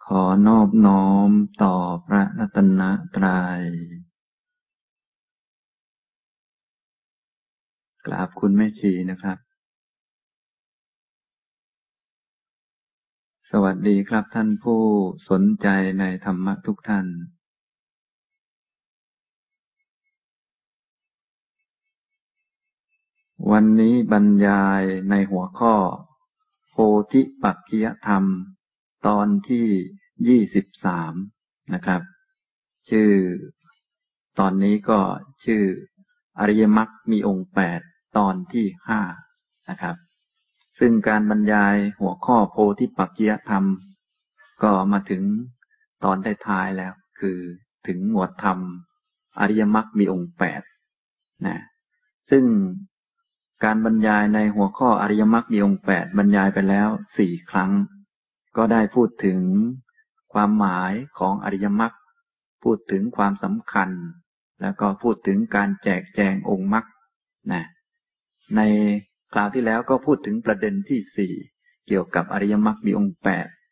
ขอนอบน้อมต่อพระรัตนตรัยกราบคุณแม่ชีนะครับสวัสดีครับท่านผู้สนใจในธรรมะทุกท่านวันนี้บรรยายในหัวข้อโพธิปักขิยธรรมตอนที่23นะครับชื่อตอนนี้ก็ชื่ออริยมรรคมีองค์8ตอนที่5นะครับซึ่งการบรรยายหัวข้อโพธิปักขิยธรรมก็มาถึงตอนท้ายๆแล้วคือถึงหมวดธรรมอริยมรรคมีองค์8นะซึ่งการบรรยายในหัวข้ออริยมรรคมีองค์8บรรยายไปแล้ว4ครั้งก็ได้พูดถึงความหมายของอริยมรรคพูดถึงความสำคัญแล้วก็พูดถึงการแจกแจงองค์มรรคนะในคราวที่แล้วก็พูดถึงประเด็นที่4เกี่ยวกับอริยมรรคมีองค์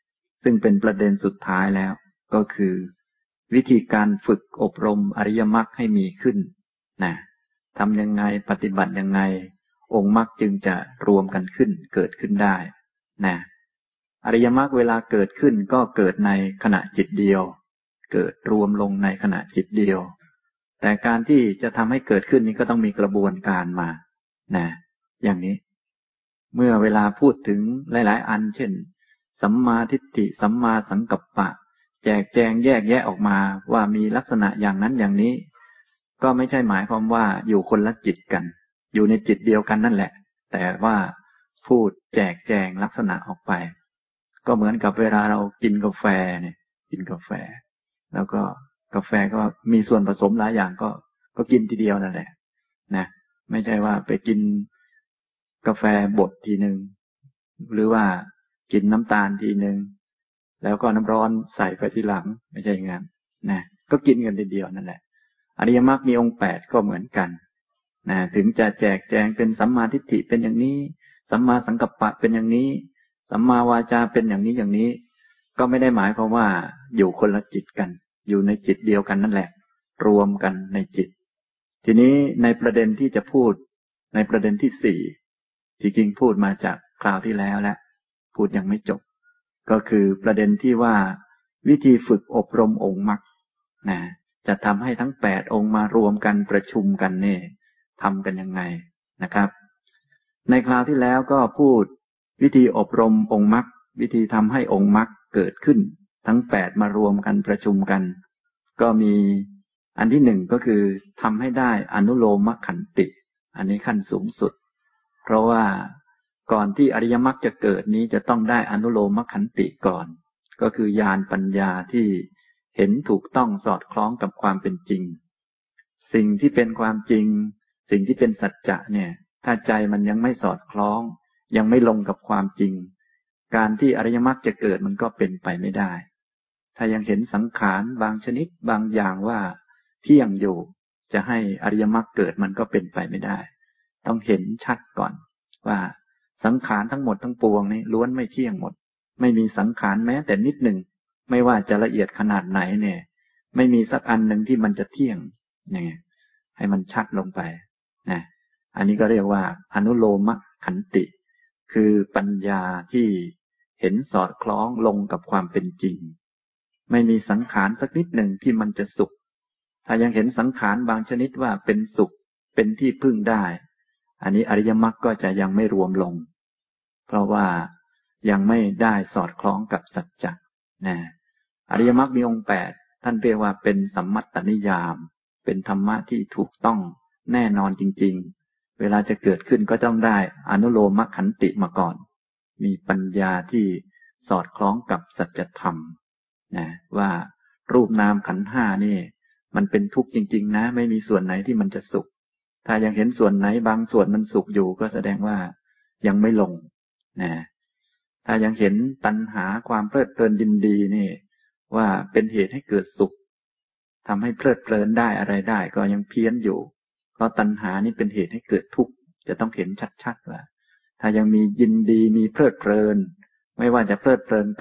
8ซึ่งเป็นประเด็นสุดท้ายแล้วก็คือวิธีการฝึกอบรมอริยมรรคให้มีขึ้นนะทำยังไงปฏิบัติยังไงองค์มรรคจึงจะรวมกันขึ้นเกิดขึ้นได้นะอริยมรรคเวลาเกิดขึ้นก็เกิดในขณะจิตเดียวเกิดรวมลงในขณะจิตเดียวแต่การที่จะทำให้เกิดขึ้นนี้ก็ต้องมีกระบวนการมานะอย่างนี้เมื่อเวลาพูดถึงหลายๆอันเช่นสัมมาทิฏฐิสัมมาสังกัปปะแจกแจงแยกแยะออกมาว่ามีลักษณะอย่างนั้นอย่างนี้ก็ไม่ใช่หมายความว่าอยู่คนละจิตกันอยู่ในจิตเดียวกันนั่นแหละแต่ว่าพูดแจกแจงลักษณะออกไปก็เหมือนกับเวลาเรากินกาแฟเนี่ยกินกาแฟแล้วก็กาแฟก็มีส่วนผสมหลายอย่างก็กินทีเดียวนั่นแหละนะไม่ใช่ว่าไปกินกาแฟบดทีหนึ่งหรือว่ากินน้ำตาลทีหนึ่งแล้วก็น้ำร้อนใส่ไปทีหลังไม่ใช่อย่างนั้นนะก็กินกันทีเดียวนั่นแหละอริยมรรคมีองค์8ก็เหมือนกันนะถึงจะแจกแจงเป็นสัมมาทิฏฐิเป็นอย่างนี้สัมมาสังกัปปะเป็นอย่างนี้สัมมาวาจาเป็นอย่างนี้อย่างนี้ก็ไม่ได้หมายความว่าอยู่คนละจิตกันอยู่ในจิตเดียวกันนั่นแหละรวมกันในจิตทีนี้ในประเด็นที่จะพูดในประเด็นที่4จริงๆพูดมาจากคราวที่แล้วแล้วพูดยังไม่จบก็คือประเด็นที่ว่าวิธีฝึกอบรมองค์มรรคนะจะทำให้ทั้ง8องค์มารวมกันประชุมกันเนี่ยทำกันยังไงนะครับในคราวที่แล้วก็พูดวิธีอบรมองค์มรรควิธีทำให้องค์มรรคเกิดขึ้นทั้ง8มารวมกันประชุมกันก็มีอันที่1ก็คือทำให้ได้อนุโลมขันติอันนี้ขั้นสูงสุดเพราะว่าก่อนที่อริยมรรคจะเกิดนี้จะต้องได้อนุโลมขันติก่อนก็คือญาณปัญญาที่เห็นถูกต้องสอดคล้องกับความเป็นจริงสิ่งที่เป็นความจริงสิ่งที่เป็นสัจจะเนี่ยถ้าใจมันยังไม่สอดคล้องยังไม่ลงกับความจริงการที่อริยมรรคจะเกิดมันก็เป็นไปไม่ได้ถ้ายังเห็นสังขารบางชนิดบางอย่างว่าเที่ยงอยู่จะให้อริยมรรคเกิดมันก็เป็นไปไม่ได้ต้องเห็นชัดก่อนว่าสังขารทั้งหมดทั้งปวงนี้ล้วนไม่เที่ยงหมดไม่มีสังขารแม้แต่นิดหนึ่งไม่ว่าจะละเอียดขนาดไหนเนี่ยไม่มีสักอันหนึ่งที่มันจะเที่ยงเนี่ยให้มันชัดลงไปนะอันนี้ก็เรียกว่าอนุโลมขันติคือปัญญาที่เห็นสอดคล้องลงกับความเป็นจริงไม่มีสังขารสักนิดหนึ่งที่มันจะสุขถ้ายังเห็นสังขารบางชนิดว่าเป็นสุขเป็นที่พึ่งได้อันนี้อริยมรรคก็จะยังไม่รวมลงเพราะว่ายังไม่ได้สอดคล้องกับสัจจะนะอริยมรรคมีองค์8ท่านเรียกว่าเป็นสัมมัตตนิยามเป็นธรรมะที่ถูกต้องแน่นอนจริงๆเวลาจะเกิดขึ้นก็ต้องได้อนุโลมขันติมาก่อนมีปัญญาที่สอดคล้องกับสัจธรรมนะว่ารูปนามขันธ์5นี่มันเป็นทุกข์จริงๆนะไม่มีส่วนไหนที่มันจะสุขถ้ายังเห็นส่วนไหนบางส่วนมันสุขอยู่ก็แสดงว่ายังไม่ลงนะถ้ายังเห็นตัณหาความเพลิดเพลินยินดีนี่ว่าเป็นเหตุให้เกิดสุขทำให้เพลิดเพลินได้อะไรได้ก็ยังเพี้ยนอยู่เพราะตัณหานี่เป็นเหตุให้เกิดทุกข์จะต้องเห็นชัดๆว่าถ้ายังมียินดีมีเพลิดเพลินไม่ว่าจะเพลิดเพลินกับ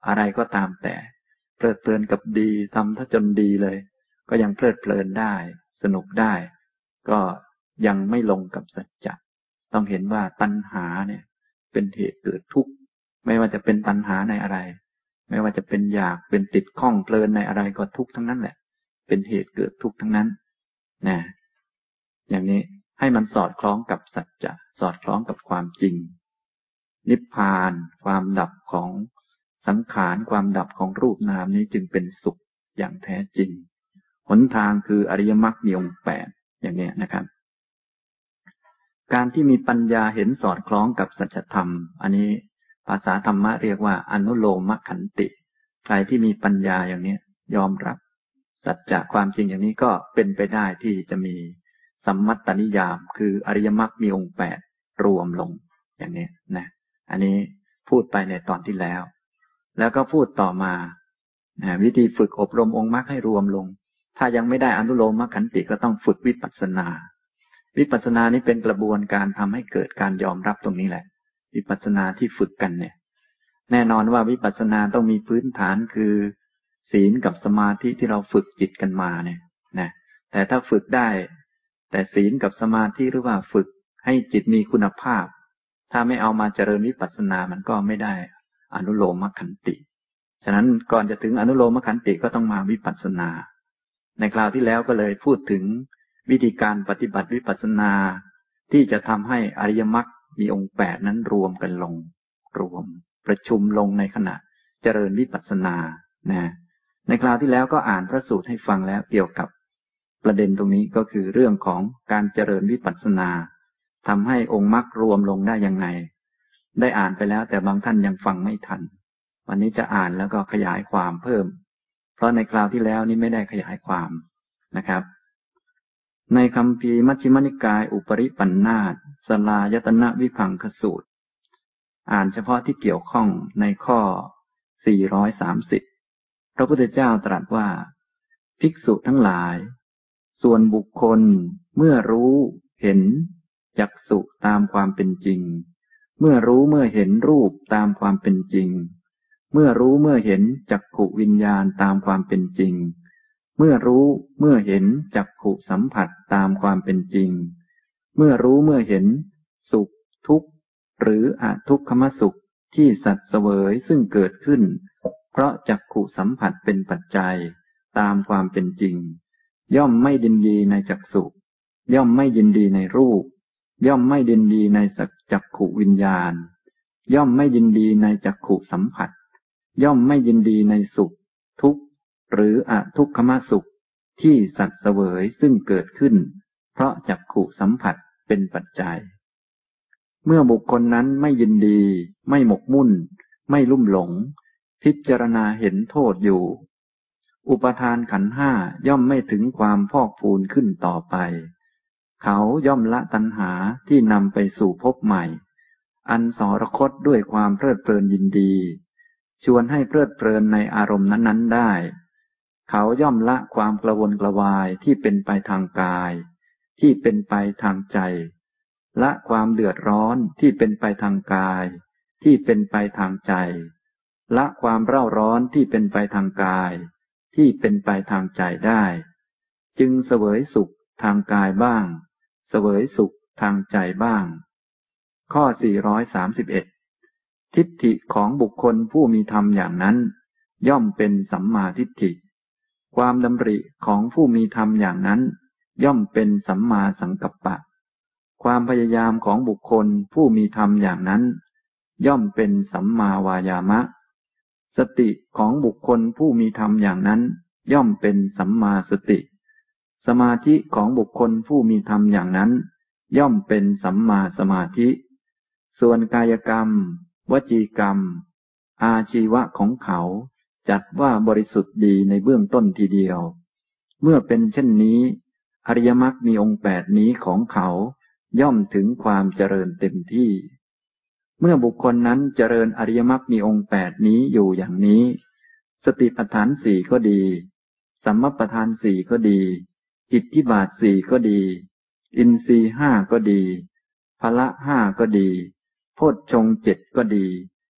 อะไรก็ตามแต่เพลิดเพลินกับดีทำถ้าจนดีเลยก็ยังเพลิดเพลินได้สนุกได้ก็ยังไม่ลงกับสัจจะต้องเห็นว่าตัณหาเนี่ยเป็นเหตุเกิดทุกข์ไม่ว่าจะเป็นตัณหาในอะไรไม่ว่าจะเป็นอยากเป็นติดข้องเพลินในอะไรก็ทุกข์ทั้งนั้นแหละเป็นเหตุเกิดทุกข์ทั้งนั้นนะอย่างนี้ให้มันสอดคล้องกับสัจจะสอดคล้องกับความจริงนิพพานความดับของสังขารความดับของรูปนามนี้จึงเป็นสุขอย่างแท้จริงหนทางคืออริยมรรคมีองค์8อย่างนี้นะครับการที่มีปัญญาเห็นสอดคล้องกับสัจธรรมอันนี้ภาษาธรรมะเรียกว่าอนุโลมขันติใครที่มีปัญญาอย่างนี้ยอมรับสัจจะความจริงอย่างนี้ก็เป็นไปได้ที่จะมีสัมมัตตนิยามคืออริยมรรคมีองค์8รวมลงอย่างนี้นะอันนี้พูดไปในตอนที่แล้วก็พูดต่อมาวิธีฝึกอบรมองค์มรรคให้รวมลงถ้ายังไม่ได้อนุโลมขันติก็ต้องฝึกวิปัสสนาวิปัสสนานี้เป็นกระบวนการทำให้เกิดการยอมรับตรงนี้แหละวิปัสสนาที่ฝึกกันเนี่ยแน่นอนว่าวิปัสสนาต้องมีพื้นฐานคือศีลกับสมาธิที่เราฝึกจิตกันมาเนี่ยนะแต่ถ้าฝึกได้แต่ศีลกับสมาธิหรือว่าฝึกให้จิตมีคุณภาพถ้าไม่เอามาเจริญวิปัสสนามันก็ไม่ได้อนุโลมขันติฉะนั้นก่อนจะถึงอนุโลมขันติก็ต้องมาวิปัสสนาในคราวที่แล้วก็เลยพูดถึงวิธีการปฏิบัติวิปัสสนาที่จะทำให้อริยมรรคมีองค์8นั้นรวมกันลงรวมประชุมลงในขณะเจริญวิปัสสนานะในคราวที่แล้วก็อ่านพระสูตรให้ฟังแล้วเกี่ยวกับประเด็นตรงนี้ก็คือเรื่องของการเจริญวิปัสสนาทำให้องค์มรรครวมลงได้ยังไงได้อ่านไปแล้วแต่บางท่านยังฟังไม่ทันวันนี้จะอ่านแล้วก็ขยายความเพิ่มเพราะในคราวที่แล้วนี้ไม่ได้ขยายความนะครับในคัมภีร์มัชฌิมนิกายอุปริปันธาสสลายตนะวิภังคสูตรอ่านเฉพาะที่เกี่ยวข้องในข้อ430พระพุทธเจ้าตรัสว่าภิกษุทั้งหลายส่วนบุคคลเมื่อรู้เห็นจักษุตามความเป็นจริงเมื่อรู้เมื่อเห็นรูปตามความเป็นจริงเมื่อรู้เมื่อเห็นจักขุวิญญาณตามความเป็นจริงเมื่อรู้เมื่อเห็นจักขุสัมผัสตามความเป็นจริงเมื่อรู้เมื่อเห็นสุขทุกข์หรืออทุกขมสุขที่สัตว์เสวยซึ่งเกิดขึ้นเพราะจักขุสัมผัสเป็นปัจจัยตามความเป็นจริงย่อมไม่ยินดีในจักษุย่อมไม่ยินดีในรูปย่อมไม่ยินดีในจักขุวิญญาณย่อมไม่ยินดีในจักขุสัมผัสย่อมไม่ยินดีในสุขทุกข์หรืออทุกขมสุขที่สัตว์เสวยซึ่งเกิดขึ้นเพราะจักขุสัมผัสเป็นปัจจัยเมื่อบุคคลนั้นไม่ยินดีไม่หมกมุ่นไม่ลุ่มหลงพิจารณาเห็นโทษอยู่อุปทานขันธ์ห้าย่อมไม่ถึงความพอกพูนขึ้นต่อไปเขาย่อมละตัณหาที่นำไปสู่ภพใหม่อันสรคตด้วยความเพลิดเพลินยินดีชวนให้เพลิดเพลินในอารมณ์นั้นๆได้เขาย่อมละความกระวนกระวายที่เป็นไปทางกายที่เป็นไปทางใจละความเดือดร้อนที่เป็นไปทางกายที่เป็นไปทางใจละความเร่าร้อนที่เป็นไปทางกายที่เป็นไปทางใจได้จึงเสวยสุขทางกายบ้างเสวยสุขทางใจบ้างข้อ431ทิฏฐิของบุคคลผู้มีธรรมอย่างนั้นย่อมเป็นสัมมาทิฏฐิความดำริของผู้มีธรรมอย่างนั้นย่อมเป็นสัมมาสังกัปปะความพยายามของบุคคลผู้มีธรรมอย่างนั้นย่อมเป็นสัมมาวายามะสติของบุคคลผู้มีธรรมอย่างนั้นย่อมเป็นสัมมาสติสมาธิของบุคคลผู้มีธรรมอย่างนั้นย่อมเป็นสัมมาสมาธิส่วนกายกรรมวจีกรรมอาชีวะของเขาจัดว่าบริสุทธิ์ดีในเบื้องต้นทีเดียวเมื่อเป็นเช่นนี้อริยมรรคมีองค์8นี้ของเขาย่อมถึงความเจริญเต็มที่เมื่อบุคคลนั้นเจริญอริยมรรคมีองค์8นี้อยู่อย่างนี้สติปัฏฐาน4ก็ดีสัมมัปปทาน4ก็ดีอิทธิบาท4ก็ดีอินทรีย์5ก็ดีพละ5ก็ดีโพชฌงค์7ก็ดี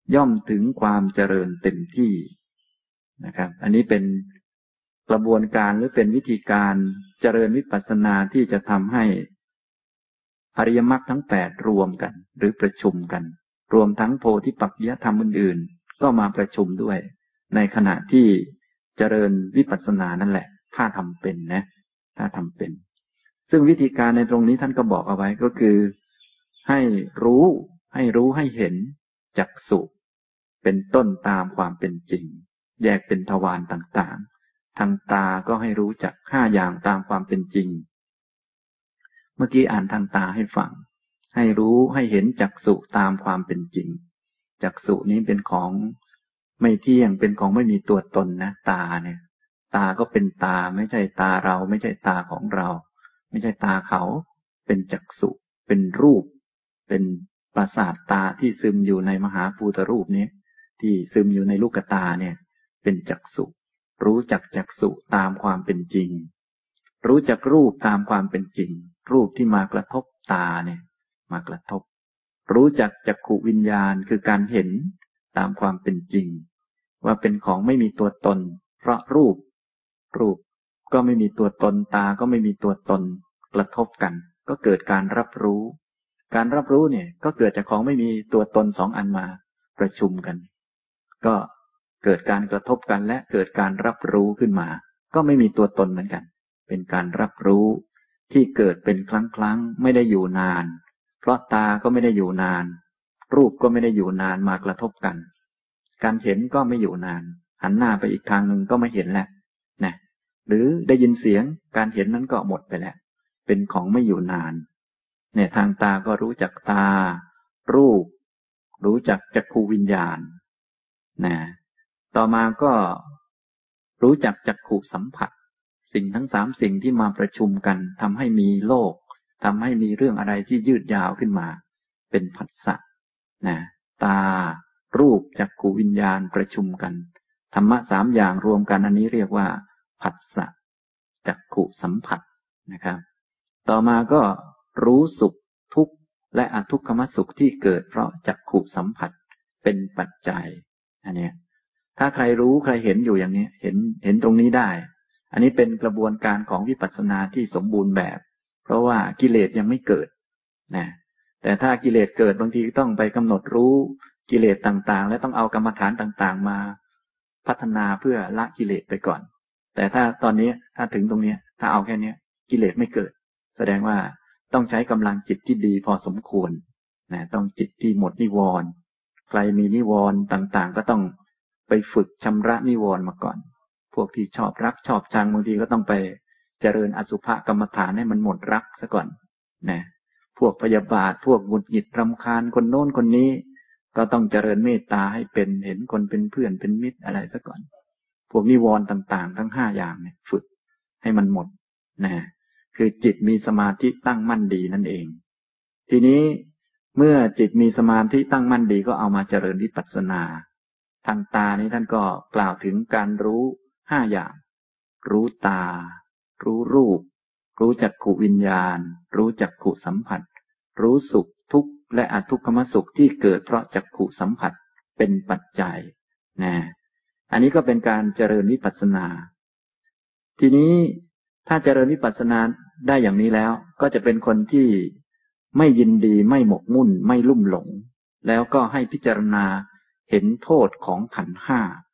ย่อมถึงความเจริญเต็มที่นะครับอันนี้เป็นกระบวนการหรือเป็นวิธีการเจริญวิปัสสนาที่จะทำให้อริยมรรคทั้ง8รวมกันหรือประชุมกันรวมทั้งโพธิปักขิยธรรมอื่นๆก็มาประชุมด้วยในขณะที่เจริญวิปัสสนานั่นแหละถ้าทำเป็นนะถ้าทำเป็นซึ่งวิธีการในตรงนี้ท่านก็บอกเอาไว้ก็คือให้รู้ให้เห็นจักษุเป็นต้นตามความเป็นจริงแยกเป็นทวารต่างๆทางตาก็ให้รู้จัก5อย่างตามความเป็นจริงเมื่อกี้อ่านทางตาให้ฟังให้รู้ให้เห็นจักษุตามความเป็นจริงจักษุนี้เป็นของไม่เที่ยงเป็นของไม่มีตัวตนนะตาเนี่ยตาก็เป็นตาไม่ใช่ตาเราไม่ใช่ตาของเราไม่ใช่ตาเขาเป็นจักษุเป็นรูปเป็นประสาทตาที่ซึมอยู่ในมหาภูตรูปนี้ที่ซึมอยู่ในลูกตาเนี่ยเป็นจักษุรู้จักจักษุตามความเป็นจริงรู้จักรูปตามความเป็นจริงรูปที่มากระทบตาเนี่ยมากระทบรู้จักจักขุวิญญาณคือการเห็นตามความเป็นจริงว่าเป็นของไม่มีตัวตนเพราะรูปก็ไม่มีตัวตนตาก็ไม่มีตัวตนกระทบกันก็เกิดการรับรู้การรับรู้เนี่ยก็เกิดจากของไม่มีตัวตน2อันมาประชุมกันก็เกิดการกระทบกันและเกิดการรับรู้ขึ้นมาก็ไม่มีตัวตนเหมือนกันเป็นการรับรู้ที่เกิดเป็นครั้งไม่ได้อยู่นานเพราะตาก็ไม่ได้อยู่นานรูปก็ไม่ได้อยู่นานมากระทบกันการเห็นก็ไม่อยู่นานหันหน้าไปอีกทางหนึ่งก็ไม่เห็นแล้วนะหรือได้ยินเสียงการเห็นนั้นก็หมดไปแล้วเป็นของไม่อยู่นานเนี่ยทางตาก็รู้จักตารูปรู้จักจักขุวิญญาณนะต่อมาก็รู้จักจักขุสัมผัสสิ่งทั้ง3สิ่งที่มาประชุมกันทำให้มีโลกทำให้มีเรื่องอะไรที่ยืดยาวขึ้นมาเป็นผัสสะนะตารูปจักขุวิญญาณประชุมกันธรรมะ3อย่างรวมกันอันนี้เรียกว่าผัสสะจักขุสัมผัสนะครับต่อมาก็รู้สุขทุกข์และอทุกขมสุขที่เกิดเพราะจักขุสัมผัสเป็นปัจจัยอันนี้ถ้าใครรู้ใครเห็นอยู่อย่างนี้เห็นตรงนี้ได้อันนี้เป็นกระบวนการของวิปัสสนาที่สมบูรณ์แบบเพราะว่ากิเลสยังไม่เกิดนะแต่ถ้ากิเลสเกิดบางทีต้องไปกำหนดรู้กิเลสต่างๆและต้องเอากรรมฐานต่างๆมาพัฒนาเพื่อละกิเลสไปก่อนแต่ถ้าตอนนี้ถ้าถึงตรงนี้ถ้าเอาแค่นี้กิเลสไม่เกิดแสดงว่าต้องใช้กำลังจิตที่ดีพอสมควรนะต้องจิตที่หมดนิวรณ์ใครมีนิวรณ์ต่างๆก็ต้องไปฝึกชำระนิวรณ์มาก่อนพวกที่ชอบรักชอบชังบางทีก็ต้องไปเจริญอสุภกรรมฐานให้มันหมดรักซะก่อนนะพวกพยาบาทพวกหงุดหงิดรำคาญคนโน้นคนนี้ก็ต้องเจริญเมตตาให้เป็นเห็นคนเป็นเพื่อนเป็นมิตรอะไรซะก่อนพวกนิวรณ์ต่างๆทั้ง5อย่างเนี่ยฝึกให้มันหมดนะคือจิตมีสมาธิตั้งมั่นดีนั่นเองทีนี้เมื่อจิตมีสมาธิตั้งมั่นดีก็เอามาเจริญวิปัสสนาทางตานี้ท่านก็กล่าวถึงการรู้5อย่างรู้ตารู้รูปรู้จักขุวิญญาณรู้จักขุสัมผัสรู้สุขทุกข์และอทุกขมสุขที่เกิดเพราะจักขุสัมผัสเป็นปัจจัยนะอันนี้ก็เป็นการเจริญวิปัสสนาทีนี้ถ้าเจริญวิปัสสนาได้อย่างนี้แล้วก็จะเป็นคนที่ไม่ยินดีไม่หมกมุ่นไม่ลุ่มหลงแล้วก็ให้พิจารณาเห็นโทษของขันธ์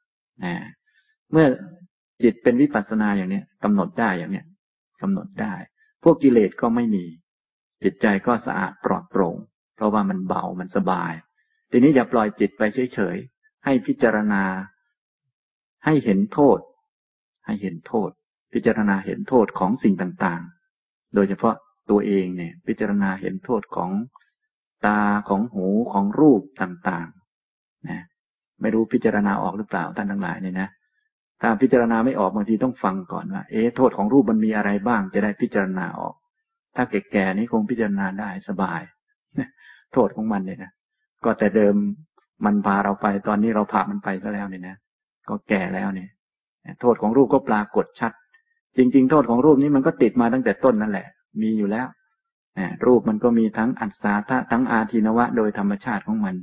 5นะเมื่อจิตเป็นวิปัสสนาอย่างนี้กำหนดได้อย่างนี้กำหนดได้พวกกิเลสก็ไม่มีจิตใจก็สะอาดปลอดโปร่งเพราะว่ามันเบามันสบายทีนี้อย่าปล่อยจิตไปเฉยๆให้พิจารณาให้เห็นโทษให้เห็นโทษพิจารณาเห็นโทษของสิ่งต่างๆโดยเฉพาะตัวเองเนี่ยพิจารณาเห็นโทษของตาของหูของรูปต่างๆนะไม่รู้พิจารณาออกหรือเปล่าท่านทั้งหลายเนี่ยนะถ้าพิจารณาไม่ออกบางทีต้องฟังก่อนว่าโทษของรูปมันมีอะไรบ้างจะได้พิจารณาออกถ้าแก่ๆนี้คงพิจารณาได้สบายโทษของมันเนี่ยนะก็แต่เดิมมันพาเราไปตอนนี้เราพามันไปซะแล้วเนี่ยนะก็แก่แล้วเนี่ยโทษของรูปก็ปรากฏชัดจริงๆโทษของรูปนี้มันก็ติดมาตั้งแต่ต้นนั่นแหละมีอยู่แล้วรูปมันก็มีทั้งอัศสาทะทั้งอาทินวะโดยธรรมชาติของมัน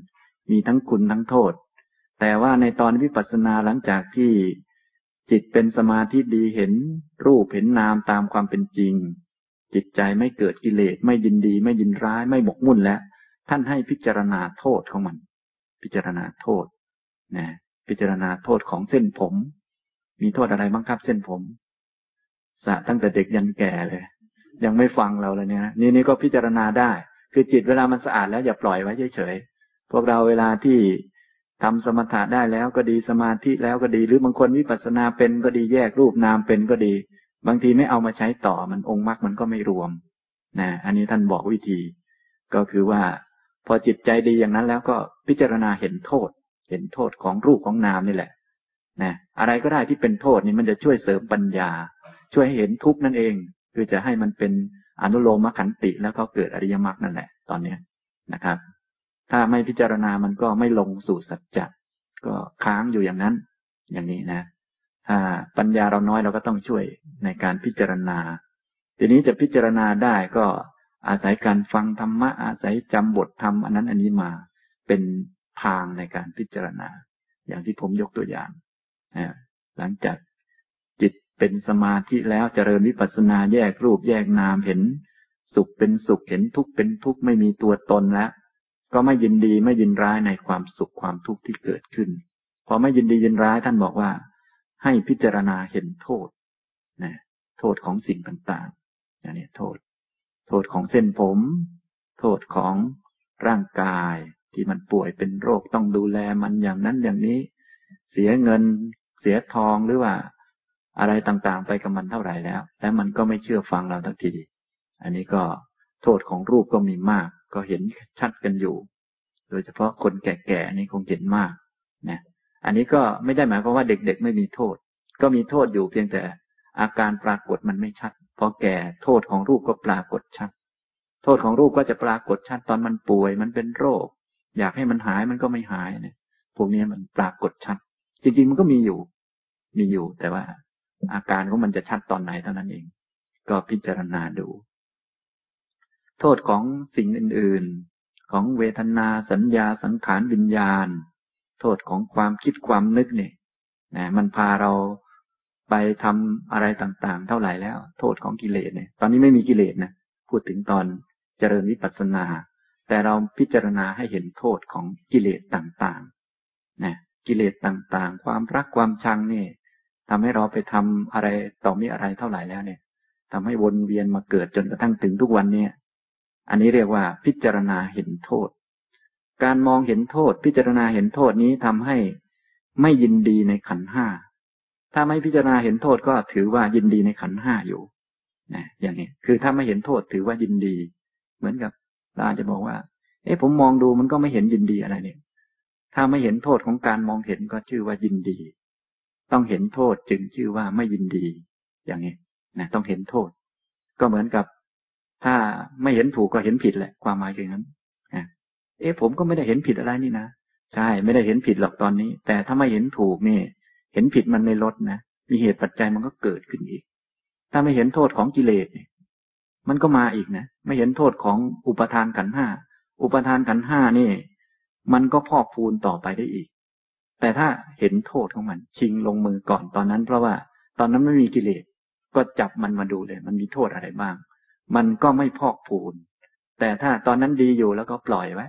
มีทั้งคุณทั้งโทษแต่ว่าในตอนวิปัสสนาหลังจากที่จิตเป็นสมาธิดีเห็นรูปเห็นนามตามความเป็นจริงจิตใจไม่เกิดกิเลสไม่ยินดีไม่ยินร้ายไม่หมกมุ่นแล้วท่านให้พิจารณาโทษของมันพิจารณาโทษนะพิจารณาโทษของเส้นผมมีโทษอะไรบ้างครับเส้นผมสะตั้งแต่เด็กยันแก่เลยยังไม่ฟังเราเลยเนี่ยนี่ก็พิจารณาได้คือจิตเวลามันสะอาดแล้วอย่าปล่อยไว้เฉยๆพวกเราเวลาที่ทำสมถะได้แล้วก็ดีสมาธิแล้วก็ดีหรือบางคนวิปัสสนาเป็นก็ดีแยกรูปนามเป็นก็ดีบางทีไม่เอามาใช้ต่อมันองค์มรรคมันก็ไม่รวมนะอันนี้ท่านบอกวิธีก็คือว่าพอจิตใจดีอย่างนั้นแล้วก็พิจารณาเห็นโทษของรูปของนามนี่แหละนะอะไรก็ได้ที่เป็นโทษนี่มันจะช่วยเสริมปัญญาช่วยให้เห็นทุกข์นั่นเองคือจะให้มันเป็นอนุโลมขันติแล้วก็เกิดอริยมรรคนั่นแหละตอนนี้นะครับถ้าไม่พิจารณามันก็ไม่ลงสู่สัจจะก็ค้างอยู่อย่างนั้นอย่างนี้นะถ้าปัญญาเราน้อยเราก็ต้องช่วยในการพิจารณาทีนี้จะพิจารณาได้ก็อาศัยการฟังธรรมะอาศัยจำบทธรรมอันนั้นอันนี้มาเป็นทางในการพิจารณาอย่างที่ผมยกตัวอย่างหลังจากจิตเป็นสมาธิแล้วเจริญวิปัสสนาแยกรูปแยกนามเห็นสุขเป็นสุขเห็นทุกข์เป็นทุกข์ไม่มีตัวตนแล้วก็ไม่ยินดีไม่ยินร้ายในความสุขความทุกข์ที่เกิดขึ้นพอไม่ยินดียินร้ายท่านบอกว่าให้พิจารณาเห็นโทษนะโทษของสิ่งต่างๆอย่างนี้โทษของเส้นผมโทษของร่างกายที่มันป่วยเป็นโรคต้องดูแลมันอย่างนั้นอย่างนี้เสียเงินเสียทองหรือว่าอะไรต่างๆไปกับมันเท่าไหร่แล้วมันก็ไม่เชื่อฟังเราทันทีอันนี้ก็โทษของรูปก็มีมากก็เห็นชัดกันอยู่โดยเฉพาะคนแก่ๆนี่คงเห็นมากนะอันนี้ก็ไม่ได้หมายความว่าเด็กๆไม่มีโทษก็มีโทษอยู่เพียงแต่อาการปรากฏมันไม่ชัดพอแก่โทษของรูปก็ปรากฏชัดโทษของรูปก็จะปรากฏชัดตอนมันป่วยมันเป็นโรคอยากให้มันหายมันก็ไม่หายเนี่ยพวกนี้มันปรากฏชัดจริงๆมันก็มีอยู่แต่ว่าอาการของมันจะชัดตอนไหนเท่านั้นเองก็พิจารณาดูโทษของสิ่งอื่นๆของเวทนาสัญญาสังขารวิญญาณโทษของความคิดความนึกเนี่ยนะมันพาเราไปทำอะไรต่างๆเท่าไหร่แล้วโทษของกิเลสเนี่ยตอนนี้ไม่มีกิเลสนะพูดถึงตอนเจริญวิปัสสนาแต่เราพิจารณาให้เห็นโทษของกิเลสต่างๆนะกิเลสต่างๆความรักความชังนี่ทำให้เราไปทำอะไรต่อมีอะไรเท่าไหร่แล้วเนี่ยทำให้วนเวียนมาเกิดจนกระทั่งถึงทุกวันนี้อันนี้เรียกว่าพิจารณาเห็นโทษการมองเห็นโทษพิจารณาเห็นโทษนี้ทำให้ไม่ยินดีในขันธ์ห้าถ้าไม่พิจารณาเห็นโทษก็ถือว่ายินดีในขันธ์ห้าอยู่นะอย่างนี้คือถ้าไม่เห็นโทษถือว่ายินดีเหมือนกับเราอาจจะบอกว่าผมมองดูมันก็ไม่เห็นยินดีอะไรเนี่ยถ้าไม่เห็นโทษของการมองเห็นก็ชื่อว่ายินดีต้องเห็นโทษจึงชื่อว่าไม่ยินดีอย่างนี้นะต้องเห็นโทษก็เหมือนกับถ้าไม่เห็นถูกก็เห็นผิดแหละความหมายคืออย่างนั้นผมก็ไม่ได้เห็นผิดอะไรนี่นะใช่ไม่ได้เห็นผิดหรอกตอนนี้แต่ถ้าไม่เห็นถูกนี่เห็นผิดมันไม่ลดนะมีเหตุปัจจัยมันก็เกิดขึ้นอีกถ้าไม่เห็นโทษของกิเลสเนี่ยมันก็มาอีกนะไม่เห็นโทษของอุปทานขันธ์ห้าอุปทานขันธ์ห้านี่มันก็พอกพูนต่อไปได้อีกแต่ถ้าเห็นโทษของมันชิงลงมือก่อนตอนนั้นเพราะว่าตอนนั้นไม่มีกิเลสก็จับมันมาดูเลยมันมีโทษอะไรบ้างมันก็ไม่พอกพูนแต่ถ้าตอนนั้นดีอยู่แล้วก็ปล่อยไว้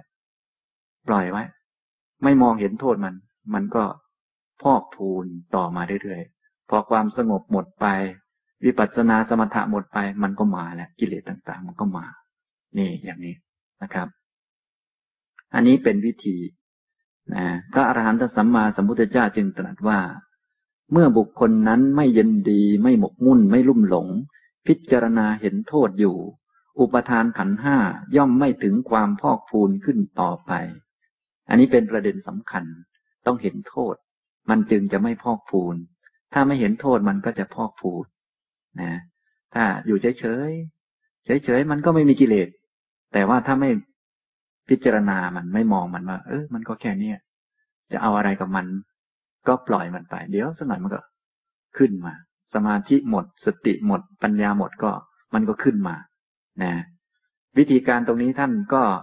ไม่มองเห็นโทษมันก็พอกพูนต่อมาเรื่อยๆพอความสงบหมดไปวิปัสสนาสมถะหมดไปมันก็มาแล้วกิเลสต่างๆมันก็มานี่อย่างนี้นะครับอันนี้เป็นวิธีนะพระอรหันตสัมมาสัมพุทธเจ้าจึงตรัสว่าเมื่อบุคคลนั้นไม่ยินดีไม่หมกมุ่นไม่ลุ่มหลงพิจารณาเห็นโทษอยู่อุปทานขันธ์ห้าย่อมไม่ถึงความพอกพูนขึ้นต่อไปอันนี้เป็นประเด็นสำคัญต้องเห็นโทษมันจึงจะไม่พอกพูนถ้าไม่เห็นโทษมันก็จะพอกพูนนะถ้าอยู่เฉยมันก็ไม่มีกิเลสแต่ว่าถ้าไม่พิจารณามันไม่มองมันว่ามันก็แค่นี้จะเอาอะไรกับมันก็ปล่อยมันไปเดี๋ยวสักหน่อยมันก็ขึ้นมาสมาธิหมดสติหมดปัญญาหมดก็มันก็ขึ้นมานะวิธีการตรงนี้ท่านก็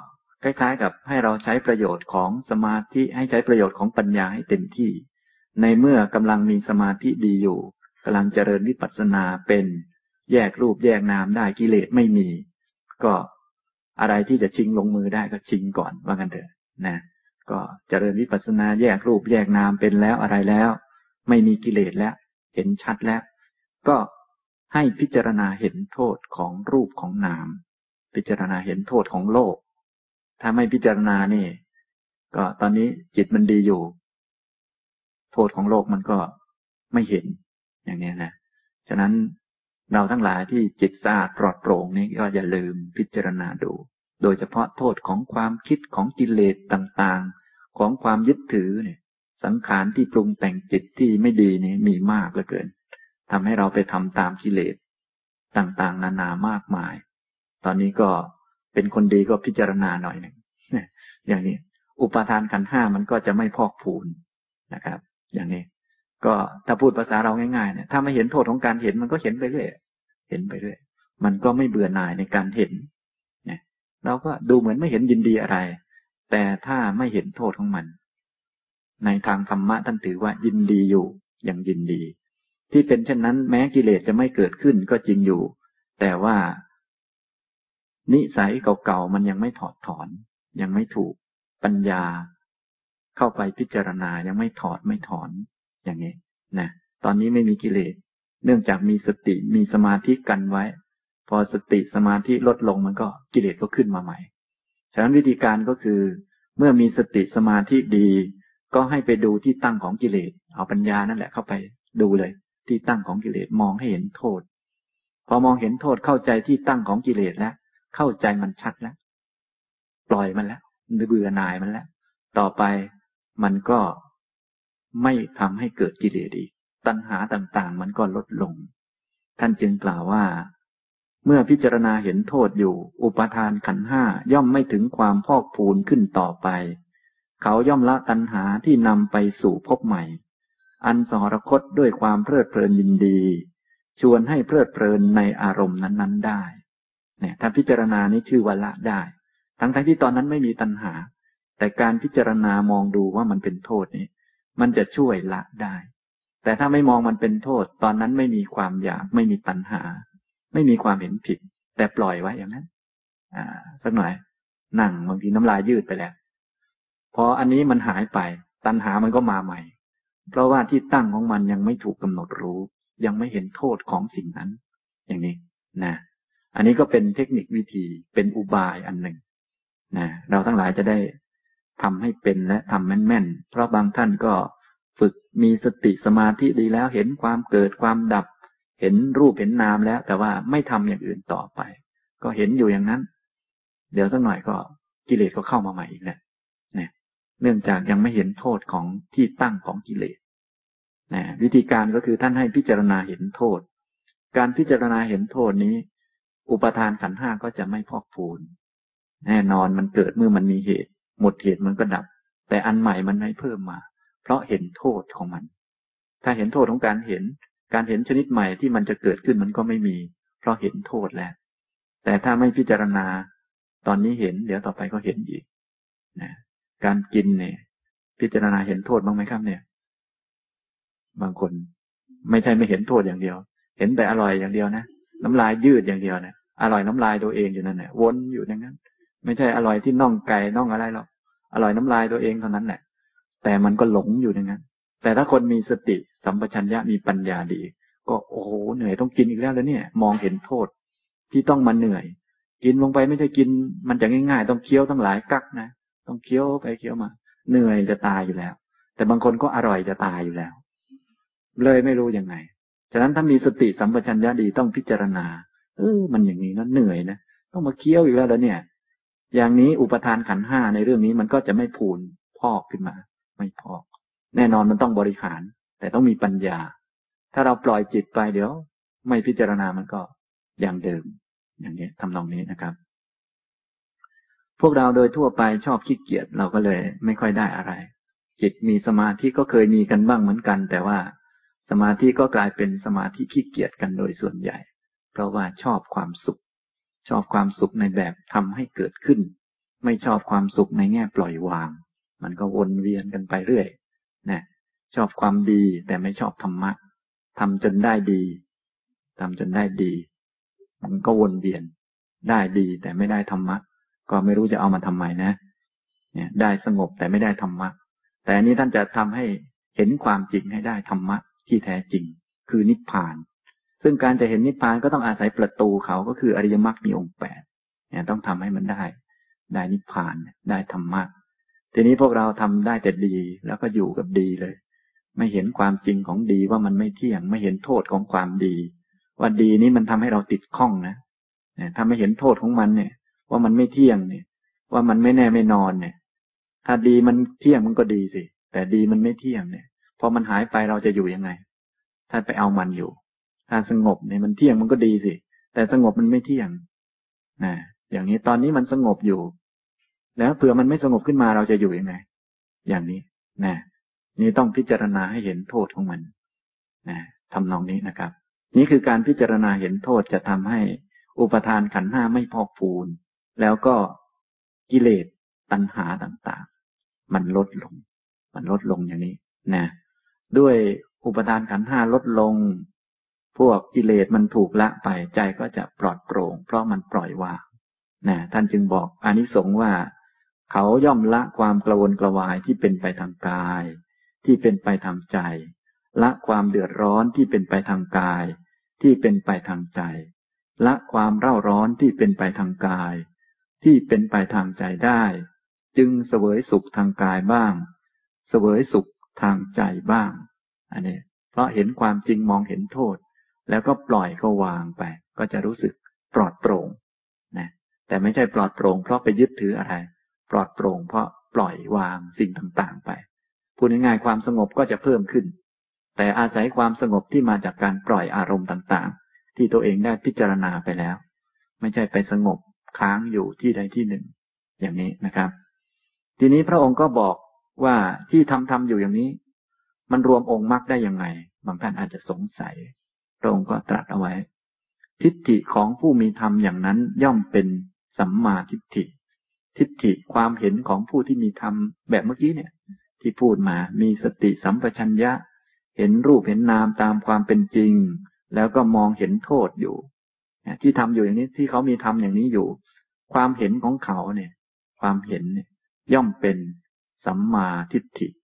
คล้ายๆกับให้เราใช้ประโยชน์ของสมาธิให้ใช้ประโยชน์ของปัญญาให้เต็มที่ในเมื่อกำลังมีสมาธิดีอยู่กำลังเจริญวิปัสสนาเป็นแยกรูปแยกนามได้กิเลสไม่มีก็อะไรที่จะชิงลงมือได้ก็ชิงก่อนว่ากันเถอะนะก็เจริญวิปัสสนาแยกรูปแยกนามเป็นแล้วอะไรแล้วไม่มีกิเลสแล้วเห็นชัดแล้วก็ให้พิจารณาเห็นโทษของรูปของนามพิจารณาเห็นโทษของโลกถ้าไม่พิจารณานี่ก็ตอนนี้จิตมันดีอยู่โทษของโลกมันก็ไม่เห็นอย่างนี้นะฉะนั้นเราทั้งหลายที่จิตสะอาดปลอดโปร่งนี้ก็อย่าลืมพิจารณาดูโดยเฉพาะโทษของความคิดของกิเลสต่างๆของความยึดถือเนี่ยสังขารที่ปรุงแต่งจิตที่ไม่ดีนี่มีมากเหลือเกินทำให้เราไปทำตามกิเลสต่างๆนานามากมายตอนนี้ก็เป็นคนดีก็พิจารณาหน่อยหนึ่งอย่างนี้อุปาทานขันธ์ห้ามันก็จะไม่พอกพูนนะครับอย่างนี้ก็ถ้าพูดภาษาเราง่ายๆเนี่ยถ้าไม่เห็นโทษของการเห็นมันก็เห็นไปเรื่อยเห็นไปเรื่อยมันก็ไม่เบื่อหน่ายในการเห็นเนี่ยเราก็ดูเหมือนไม่เห็นยินดีอะไรแต่ถ้าไม่เห็นโทษของมันในทางธรรมะท่านถือว่ายินดีอยู่อย่างยินดีที่เป็นเช่นนั้นแม้กิเลสจะไม่เกิดขึ้นก็จริงอยู่แต่ว่านิสัยเก่าๆมันยังไม่ถอดถอนยังไม่ถูกปัญญาเข้าไปพิจารณายังไม่ถอดไม่ถอนอย่างนี้นะตอนนี้ไม่มีกิเลสเนื่องจากมีสติมีสมาธิกันไว้พอสติสมาธิลดลงมันก็กิเลสก็ขึ้นมาใหม่ฉะนั้นวิธีการก็คือเมื่อมีสติสมาธิดีก็ให้ไปดูที่ตั้งของกิเลสเอาปัญญานั่นแหละเข้าไปดูเลยที่ตั้งของกิเลสมองให้เห็นโทษพอมองเห็นโทษเข้าใจที่ตั้งของกิเลสแล้วเข้าใจมันชัดแล้วปล่อยมันแล้วเบื่อหน่ายมันแล้วต่อไปมันก็ไม่ทำให้เกิดกิเลสอีกตัณหาต่างๆมันก็ลดลงท่านจึงกล่าวว่าเมื่อพิจารณาเห็นโทษอยู่อุปาทานขันธ์ห้าย่อมไม่ถึงความพอกพูนขึ้นต่อไปเขาย่อมละตัณหาที่นำไปสู่ภพใหม่อันสหรคตด้วยความเพลิดเพลินยินดีชวนให้เพลิดเพลินในอารมณ์นั้นๆได้เนี่ยถ้าพิจารณานี้ชื่อว่าละได้ทั้งที่ตอนนั้นไม่มีตัณหาแต่การพิจารณามองดูว่ามันเป็นโทษนี้มันจะช่วยละได้แต่ถ้าไม่มองมันเป็นโทษตอนนั้นไม่มีความอยากไม่มีตัณหาไม่มีความเห็นผิดแต่ปล่อยไว้อย่างนั้นสักหน่อยนั่งบางทีน้ำลายยืดไปแล้วพออันนี้มันหายไปตัณหามันก็มาใหม่เพราะว่าที่ตั้งของมันยังไม่ถูกกำหนดรู้ยังไม่เห็นโทษของสิ่งนั้นอย่างนี้นะอันนี้ก็เป็นเทคนิควิธีเป็นอุบายอันหนึ่งนะเราทั้งหลายจะได้ทำให้เป็นและทำแม่นๆเพราะบางท่านก็ฝึกมีสติสมาธิดีแล้วเห็นความเกิดความดับเห็นรูปเห็นนามแล้วแต่ว่าไม่ทำอย่างอื่นต่อไปก็เห็นอยู่อย่างนั้นเดี๋ยวสักหน่อยก็กิเลสก็เข้ามาใหม่อีกแหละเนี่ยเนื่องจากยังไม่เห็นโทษของที่ตั้งของกิเลสนะวิธีการก็คือท่านให้พิจารณาเห็นโทษการพิจารณาเห็นโทษนี้อุปทานขันธ์ห้าก็จะไม่พอกพูนแน่นอนมันเกิดเมื่อมันมีเหตุหมดเหตุมันก็ดับแต่อันใหม่มันไม่เพิ่มมาเพราะเห็นโทษของมันถ้าเห็นโทษของการเห็นชนิดใหม่ที่มันจะเกิดขึ้นมันก็ไม่มีเพราะเห็นโทษแล้วแต่ถ้าไม่พิจารณาตอนนี้เห็นเดี๋ยวต่อไปก็เห็นอีกนะการกินเนี่ยพิจารณาเห็นโทษบ้างไหมครับเนี่ยบางคนไม่ใช่ไม่เห็นโทษอย่างเดียวเห็นแต่อร่อยอย่างเดียวนะน้ำลายยืดอย่างเดียวนะอร่อยน้ำลายตัวเองอยู่นั่นแหละวนอยู่อย่างนั้นไม่ใช่อร่อยที่น่องไก่น่องอะไรหรอกอร่อยน้ำลายตัวเองเท่านั้นแหละแต่มันก็หลงอยู่อย่างนั้นแต่ถ้าคนมีสติสัมปชัญญะมีปัญญาดีก็โอ้โหเหนื่อยต้องกินอีกแล้วเนี่ยมองเห็นโทษที่ต้องมาเหนื่อยกินลงไปไม่ใช่กินมันจะง่ายๆต้องเคี้ยวตั้งหลายกักนะต้องเคี้ยวไปเคี้ยวมาเหนื่อยจะตายอยู่แล้วแต่บางคนก็อร่อยจะตายอยู่แล้วเลยไม่รู้ยังไงฉะนั้นถ้ามีสติสัมปชัญญะดีต้องพิจารณามันอย่างนี้นะเหนื่อยนะต้องมาเคี้ยวอีกแล้วเนี่ยอย่างนี้อุปทานขันธ์ห้าในเรื่องนี้มันก็จะไม่พูนพอกขึ้นมาไม่พอกแน่นอนมันต้องบริหารแต่ต้องมีปัญญาถ้าเราปล่อยจิตไปเดี๋ยวไม่พิจารณามันก็อย่างเดิมอย่างนี้ทำนองนี้นะครับพวกเราโดยทั่วไปชอบขี้เกียจเราก็เลยไม่ค่อยได้อะไรจิตมีสมาธิก็เคยมีกันบ้างเหมือนกันแต่ว่าสมาธิก็กลายเป็นสมาธิขี้เกียจกันโดยส่วนใหญ่เพราะว่าชอบความสุขในแบบทำให้เกิดขึ้นไม่ชอบความสุขในแง่ปล่อยวางมันก็วนเวียนกันไปเรื่อยนะชอบความดีแต่ไม่ชอบธรรมะทำจนได้ดีทำจนได้ดีมันก็วนเวียนได้ดีแต่ไม่ได้ธรรมะก็ไม่รู้จะเอามาทำไมนะเนี่ยได้สงบแต่ไม่ได้ธรรมะแต่อันนี้ท่านจะทำให้เห็นความจริงให้ได้ธรรมะที่แท้จริงคือนิพพานซึ่งการจะเห็นนิพพานก็ต้องอาศัยประตูเขาก็คืออริยมรรคมีองค์8เนี่ยต้องทำให้มันได้นิพพานได้ธรรมะทีนี้พวกเราทำได้แต่ดีแล้วก็อยู่กับดีเลยไม่เห็นความจริงของดีว่ามันไม่เที่ยงไม่เห็นโทษของความดีว่าดีนี้มันทำให้เราติดข้องนะถ้าไม่เห็นโทษของมันเนี่ยว่ามันไม่เที่ยงเนี่ยว่ามันไม่แน่ไม่นอนเนี่ยถ้าดีมันเที่ยงมันก็ดีสิแต่ดีมันไม่เที่ยงเนี่ยพอมันหายไปเราจะอยู่ยังไงถ้าไปเอามันอยู่ถ้าสงบเนี่ยมันเที่ยงมันก็ดีสิแต่สงบมันไม่เที่ยงอย่างนี้ตอนนี้มันสงบอยู่แล้วเผื่อมันไม่สงบขึ้นมาเราจะอยู่ยังไงอย่างนี้นี่ต้องพิจารณาให้เห็นโทษของมันทำนองนี้นะครับนี่คือการพิจารณาเห็นโทษจะทำให้อุปทานขันธ์ห้าไม่พอกพูนแล้วก็กิเลสตัณหาต่างๆมันลดลงอย่างนี้ด้วยอุปทานขันธ์ห้าลดลงพวกกิเลสมันถูกละไปใจก็จะปลอดโปร่งเพราะมันปล่อยวางท่านจึงบอกอานิสงส์ว่าเขาย่อมละความกระวนกระวายที่เป็นไปทางกายที่เป็นไปทางใจละความเดือดร้อนที่เป็นไปทางกายที่เป็นไปทางใจละความเร่าร้อนที่เป็นไปทางกายที่เป็นไปทางใจได้จึงเสวยสุขทางกายบ้างเสวยสุขทางใจบ้างอันนี้เพราะเห็นความจริงมองเห็นโทษแล้วก็ปล่อยก็วางไปก็จะรู้สึกปลอดโปร่งแต่ไม่ใช่ปลอดโปร่งเพราะไปยึดถืออะไรปลอดโปร่งเพราะปล่อยวางสิ่งต่างๆไปพูดง่ายๆความสงบก็จะเพิ่มขึ้นแต่อาศัยความสงบที่มาจากการปล่อยอารมณ์ต่างๆที่ตัวเองได้พิจารณาไปแล้วไม่ใช่ไปสงบค้างอยู่ที่ใดที่หนึ่งอย่างนี้นะครับทีนี้พระองค์ก็บอกว่าที่ทำอยู่อย่างนี้มันรวมองค์มรรคได้ยังไงบางท่านอาจจะสงสัยพระองค์ก็ตรัสเอาไว้ทิฏฐิของผู้มีธรรมอย่างนั้นย่อมเป็นสัมมาทิฏฐิทิฏฐิความเห็นของผู้ที่มีธรรมแบบเมื่อกี้เนี่ยที่พูดมามีสติสัมปชัญญะเห็นรูปเห็นนามตามความเป็นจริงแล้วก็มองเห็นโทษอยู่ที่ทำอยู่อย่างนี้ที่เขามีธรรมอย่างนี้อยู่ความเห็นของเขาเนี่ยความเห็นเนี่ยย่อมเป็นสัมมาทิฏฐิ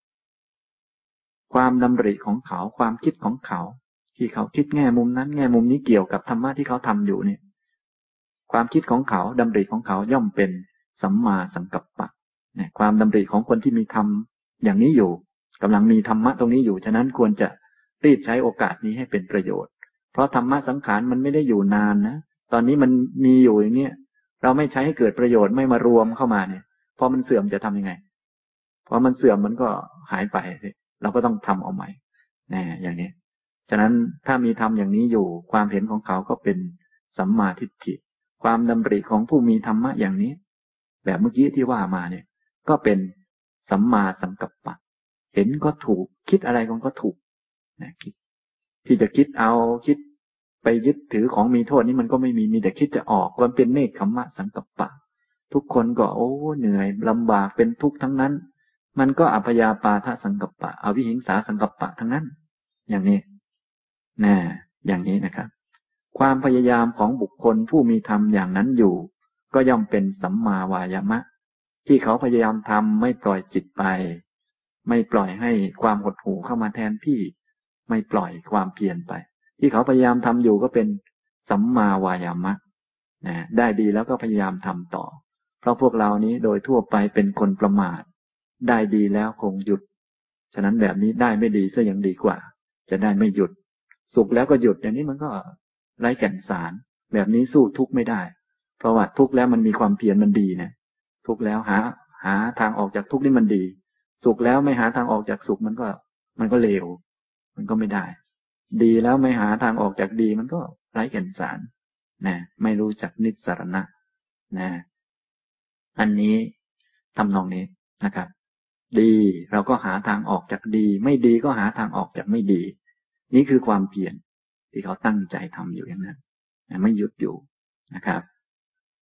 ความดำริของเขาความคิดของเขาที่เขาคิดแง่มุมนั้นแง่มุมนี้เกี่ยวกับธรรมะที่เขาทำอยู่เนี่ยความคิดของเขาดำริของเขาย่อมเป็นสัมมาสังกัปปะความดำริของคนที่มีธรรมอย่างนี้อยู่กำลังมีธรรมะตรงนี้อยู่ฉะนั้นควรจะรีบใช้โอกาสนี้ให้เป็นประโยชน์เพราะธรรมะสังขารมันไม่ได้อยู่นานนะตอนนี้มันมีอยู่อย่างนี้เราไม่ใช้ให้เกิดประโยชน์ไม่มารวมเข้ามาเนี่ยพอมันเสื่อมจะทำยังไงพอมันเสื่อมมันก็หายไปเราก็ต้องทำเอาใหม่อย่างนี้ฉะนั้นถ้ามีธรรมอย่างนี้อยู่ความเห็นของเขาก็เป็นสัมมาทิฏฐิความดำริของผู้มีธรรมะอย่างนี้แบบเมื่อกี้ที่ว่ามาเนี่ยก็เป็นสัมมาสังกัปปะเห็นก็ถูกคิดอะไรก็ถูกคิดที่จะคิดเอาคิดไปยึดถือของมีโทษนี่มันก็ไม่มีแต่คิดจะออกมันเป็นเนกขัมมะสังกัปปะทุกคนก็โอ้เหนื่อยลำบากเป็นทุกข์ทั้งนั้นมันก็อัพยาปาทสังกัปปะอวิหิงสาสังกัปปะทั้งนั้นอย่างนี้อย่างนี้นะครับความพยายามของบุคคลผู้มีธรรมอย่างนั้นอยู่ก็ย่อมเป็นสัมมาวายามะที่เขาพยายามทำไม่ปล่อยจิตไปไม่ปล่อยให้ความหดหู่เข้ามาแทนที่ไม่ปล่อยความเพียรไปที่เขาพยายามทำอยู่ก็เป็นสัมมาวายามะได้ดีแล้วก็พยายามทำต่อเพราะพวกเรานี้โดยทั่วไปเป็นคนประมาทได้ดีแล้วคงหยุดฉะนั้นแบบนี้ได้ไม่ดีซะยังดีกว่าจะได้ไม่หยุดสุขแล้วก็หยุดอย่างนี้มันก็ไร้แก่นสารแบบนี้สู้ทุกข์ไม่ได้เพราะว่าทุกข์แล้วมันมีความเพียรมันดีนะทุกข์แล้วหาทางออกจากทุกข์นี่มันดีสุขแล้วไม่หาทางออกจากสุขมันก็เลวมันก็ไม่ได้ดีแล้วไม่หาทางออกจากดีมันก็ไร้แก่นสารไม่รู้จักนิสสรณะอันนี้ทำนองนี้นะครับดีเราก็หาทางออกจากดีไม่ดีก็หาทางออกจากไม่ดีนี่คือความเพียรที่เขาตั้งใจทำอยู่อย่างนั้นไม่หยุดอยู่นะครับ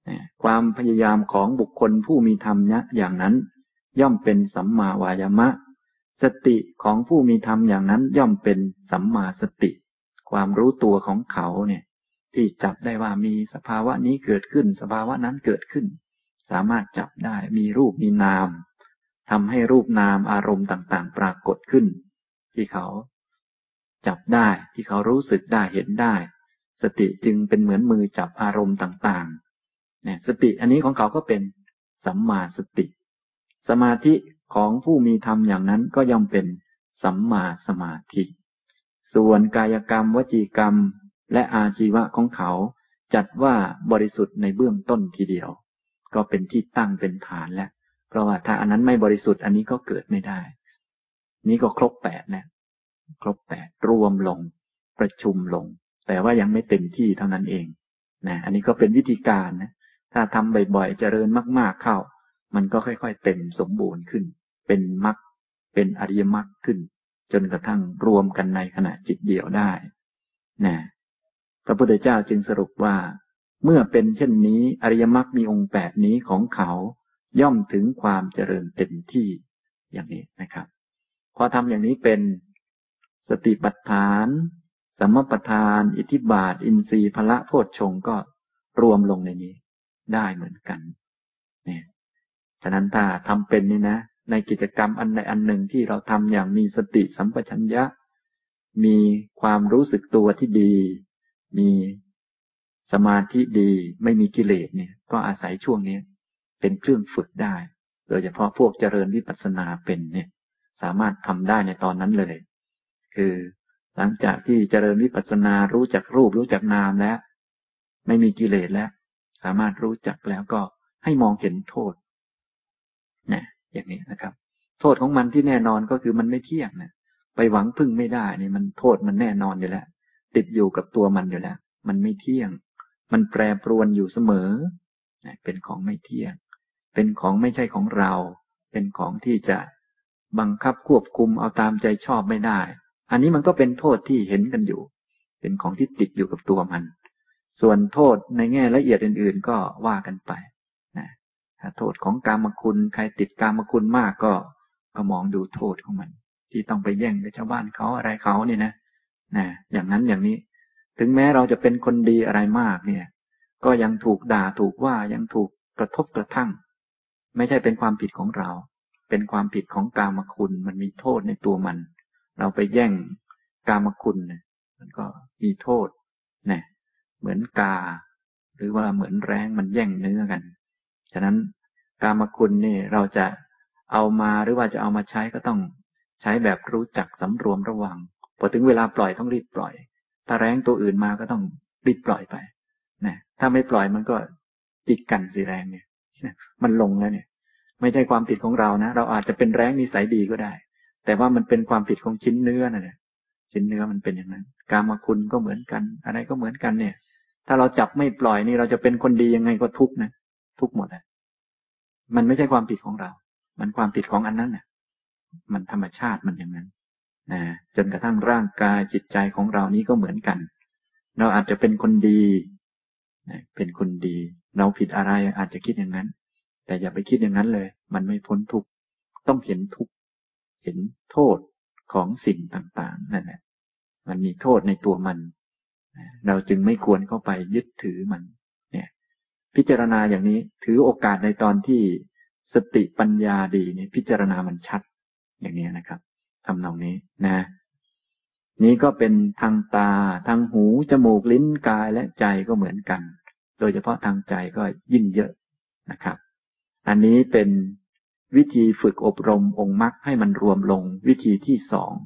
ความพยายามของบุคคลผู้มีธรรมอย่างนั้นย่อมเป็นสัมมาวายามะสติของผู้มีธรรมอย่างนั้นย่อมเป็นสัมมาสติความรู้ตัวของเขาเนี่ยที่จับได้ว่ามีสภาวะนี้เกิดขึ้นสภาวะนั้นเกิดขึ้นสามารถจับได้มีรูปมีนามทำให้รูปนามอารมณ์ต่างๆปรากฏขึ้นที่เขาจับได้ที่เขารู้สึกได้เห็นได้สติจึงเป็นเหมือนมือจับอารมณ์ต่างๆเนี่ยสติอันนี้ของเขาก็เป็นสัมมาสติสมาธิของผู้มีธรรมอย่างนั้นก็ย่อมเป็นสัมมาสมาธิส่วนกายกรรมวจีกรรมและอาชีวะของเขาจัดว่าบริสุทธิ์ในเบื้องต้นทีเดียวก็เป็นที่ตั้งเป็นฐานแล้วเพราะว่าถ้าอันนั้นไม่บริสุทธิ์อันนี้ก็เกิดไม่ได้นี้ก็ครบ8นะครบ8รวมลงประชุมลงแต่ว่ายังไม่เต็มที่เท่านั้นเองนะอันนี้ก็เป็นวิธีการนะถ้าทำบ่อยๆเจริญมากๆเข้ามันก็ค่อยๆเต็มสมบูรณ์ขึ้นเป็นมรรคเป็นอริยมรรคขึ้นจนกระทั่งรวมกันในขณะจิตเดียวได้นะพระพุทธเจ้าจึงสรุปว่าเมื่อเป็นเช่นนี้อริยมรรคมีองค์8นี้ของเขาย่อมถึงความเจริญเต็มที่อย่างนี้นะครับพอทำอย่างนี้เป็นสติปัฏฐานสัมมปัฏฐานอิทธิบาทอินทรีย์พละโพชฌงค์ก็รวมลงในนี้ได้เหมือนกันเนี่ยฉะนั้นถ้าทำเป็นนี่นะในกิจกรรมอันใดอันหนึ่งที่เราทำอย่างมีสติสัมปชัญญะมีความรู้สึกตัวที่ดีมีสมาธิดีไม่มีกิเลสเนี่ยก็อาศัยช่วงนี้เป็นเครื่องฝึกได้โดยเฉพาะพวกเจริญวิปัสสนาเป็นเนี่ยสามารถทำได้ในตอนนั้นเลยคือหลังจากที่เจริญวิปัสสนารู้จักรูปรู้จักนามแล้วไม่มีกิเลสแล้วสามารถรู้จักแล้วก็ให้มองเห็นโทษนะอย่างนี้นะครับโทษของมันที่แน่นอนก็คือมันไม่เที่ยงนะไปหวังพึ่งไม่ได้นี่มันโทษมันแน่นอนอยู่แล้วติดอยู่กับตัวมันอยู่แล้วมันไม่เที่ยงมันแปรปรวนอยู่เสมอนะเป็นของไม่เที่ยงเป็นของไม่ใช่ของเราเป็นของที่จะบังคับควบคุมเอาตามใจชอบไม่ได้อันนี้มันก็เป็นโทษที่เห็นกันอยู่เป็นของที่ติดอยู่กับตัวมันส่วนโทษในแง่ละเอียดอื่นๆก็ว่ากันไปนะถ้าโทษของกามคุณใครติดกามคุณมากก็มองดูโทษของมันที่ต้องไปแย่งกับชาวบ้านเขาอะไรเขาเนี่ยนะอย่างนั้นอย่างนี้ถึงแม้เราจะเป็นคนดีอะไรมากเนี่ยก็ยังถูกด่าถูกว่ายังถูกกระทบกระทั่งไม่ใช่เป็นความผิดของเราเป็นความผิดของกามคุณมันมีโทษในตัวมันเราไปแย่งกามคุณเนี่ยมันก็มีโทษนะเหมือนกาหรือว่าเหมือนแร้งมันแย่งเนื้อกันฉะนั้นกามคุณนี่เราจะเอามาหรือว่าจะเอามาใช้ก็ต้องใช้แบบรู้จักสำรวมระวังพอถึงเวลาปล่อยต้องรีบปล่อยถ้าแร้งตัวอื่นมาก็ต้องรีบปล่อยไปนะถ้าไม่ปล่อยมันก็จิกกันสิแรงเนี่ยมันลงแล้วเนี่ยไม่ใช่ความผิดของเรานะเราอาจจะเป็นแร้งนิสัยดีก็ได้แต่ว่ามันเป็นความผิดของชิ้นเนื้อนั่นแหละชิ้นเนื้อมันเป็นอย่างนั้นกามคุณก็เหมือนกันอะไรก็เหมือนกันเนี่ยถ้าเราจับไม่ปล่อยนี่เราจะเป็นคนดียังไงก็ทุกข์นะทุกข์หมดอ่ะมันไม่ใช่ความผิดของเรามันความผิดของอันนั้นน่ะมันธรรมชาติมันอย่างนั้นนะจนกระทั่งร่างกายจิตใจของเรานี้ก็เหมือนกันเราอาจจะเป็นคนดีนะเป็นคนดีเราผิดอะไรอาจจะคิดอย่างนั้นแต่อย่าไปคิดอย่างนั้นเลยมันไม่พ้นทุกข์ต้องเห็นทุกข์เห็นโทษของสิ่งต่างๆนั่นแหละมันมีโทษในตัวมันเราจึงไม่ควรเข้าไปยึดถือมันเนี่ยพิจารณาอย่างนี้ถือโอกาสในตอนที่สติปัญญาดีเนี่ยพิจารณามันชัดอย่างนี้นะครับทำนองนี้นะนี้ก็เป็นทางตาทางหูจมูกลิ้นกายและใจก็เหมือนกันโดยเฉพาะทางใจก็ยิ่งเยอะนะครับอันนี้เป็นวิธีฝึกอบรมองค์มรรคให้มันรวมลงวิธีที่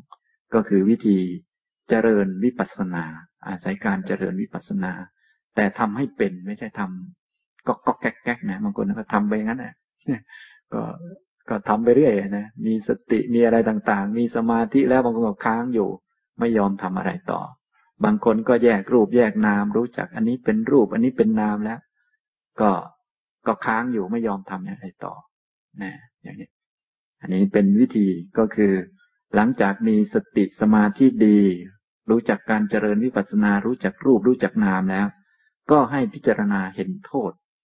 2ก็คือวิธีเจริญวิปัสสนาอาศัยการเจริญวิปัสสนาแต่ทำให้เป็นไม่ใช่ทำก็แก๊กๆนะบางคนก็ทำไปงั้นนะก็ทำไปเรื่อยนะมีสติมีอะไรต่างๆมีสมาธิแล้วบางคนก็ค้างอยู่ไม่ยอมทำอะไรต่อบางคนก็แยกรูปแยกนามรู้จักอันนี้เป็นรูปอันนี้เป็นนามแล้วก็ค้างอยู่ไม่ยอมทำอะไรต่อนะอย่างนี้อันนี้เป็นวิธีก็คือหลังจากมีสติสมาธิดีรู้จักการเจริญวิปัสสนารู้จักรูปรู้จักนามแล้วก็ให้พิจารณาเห็นโทษ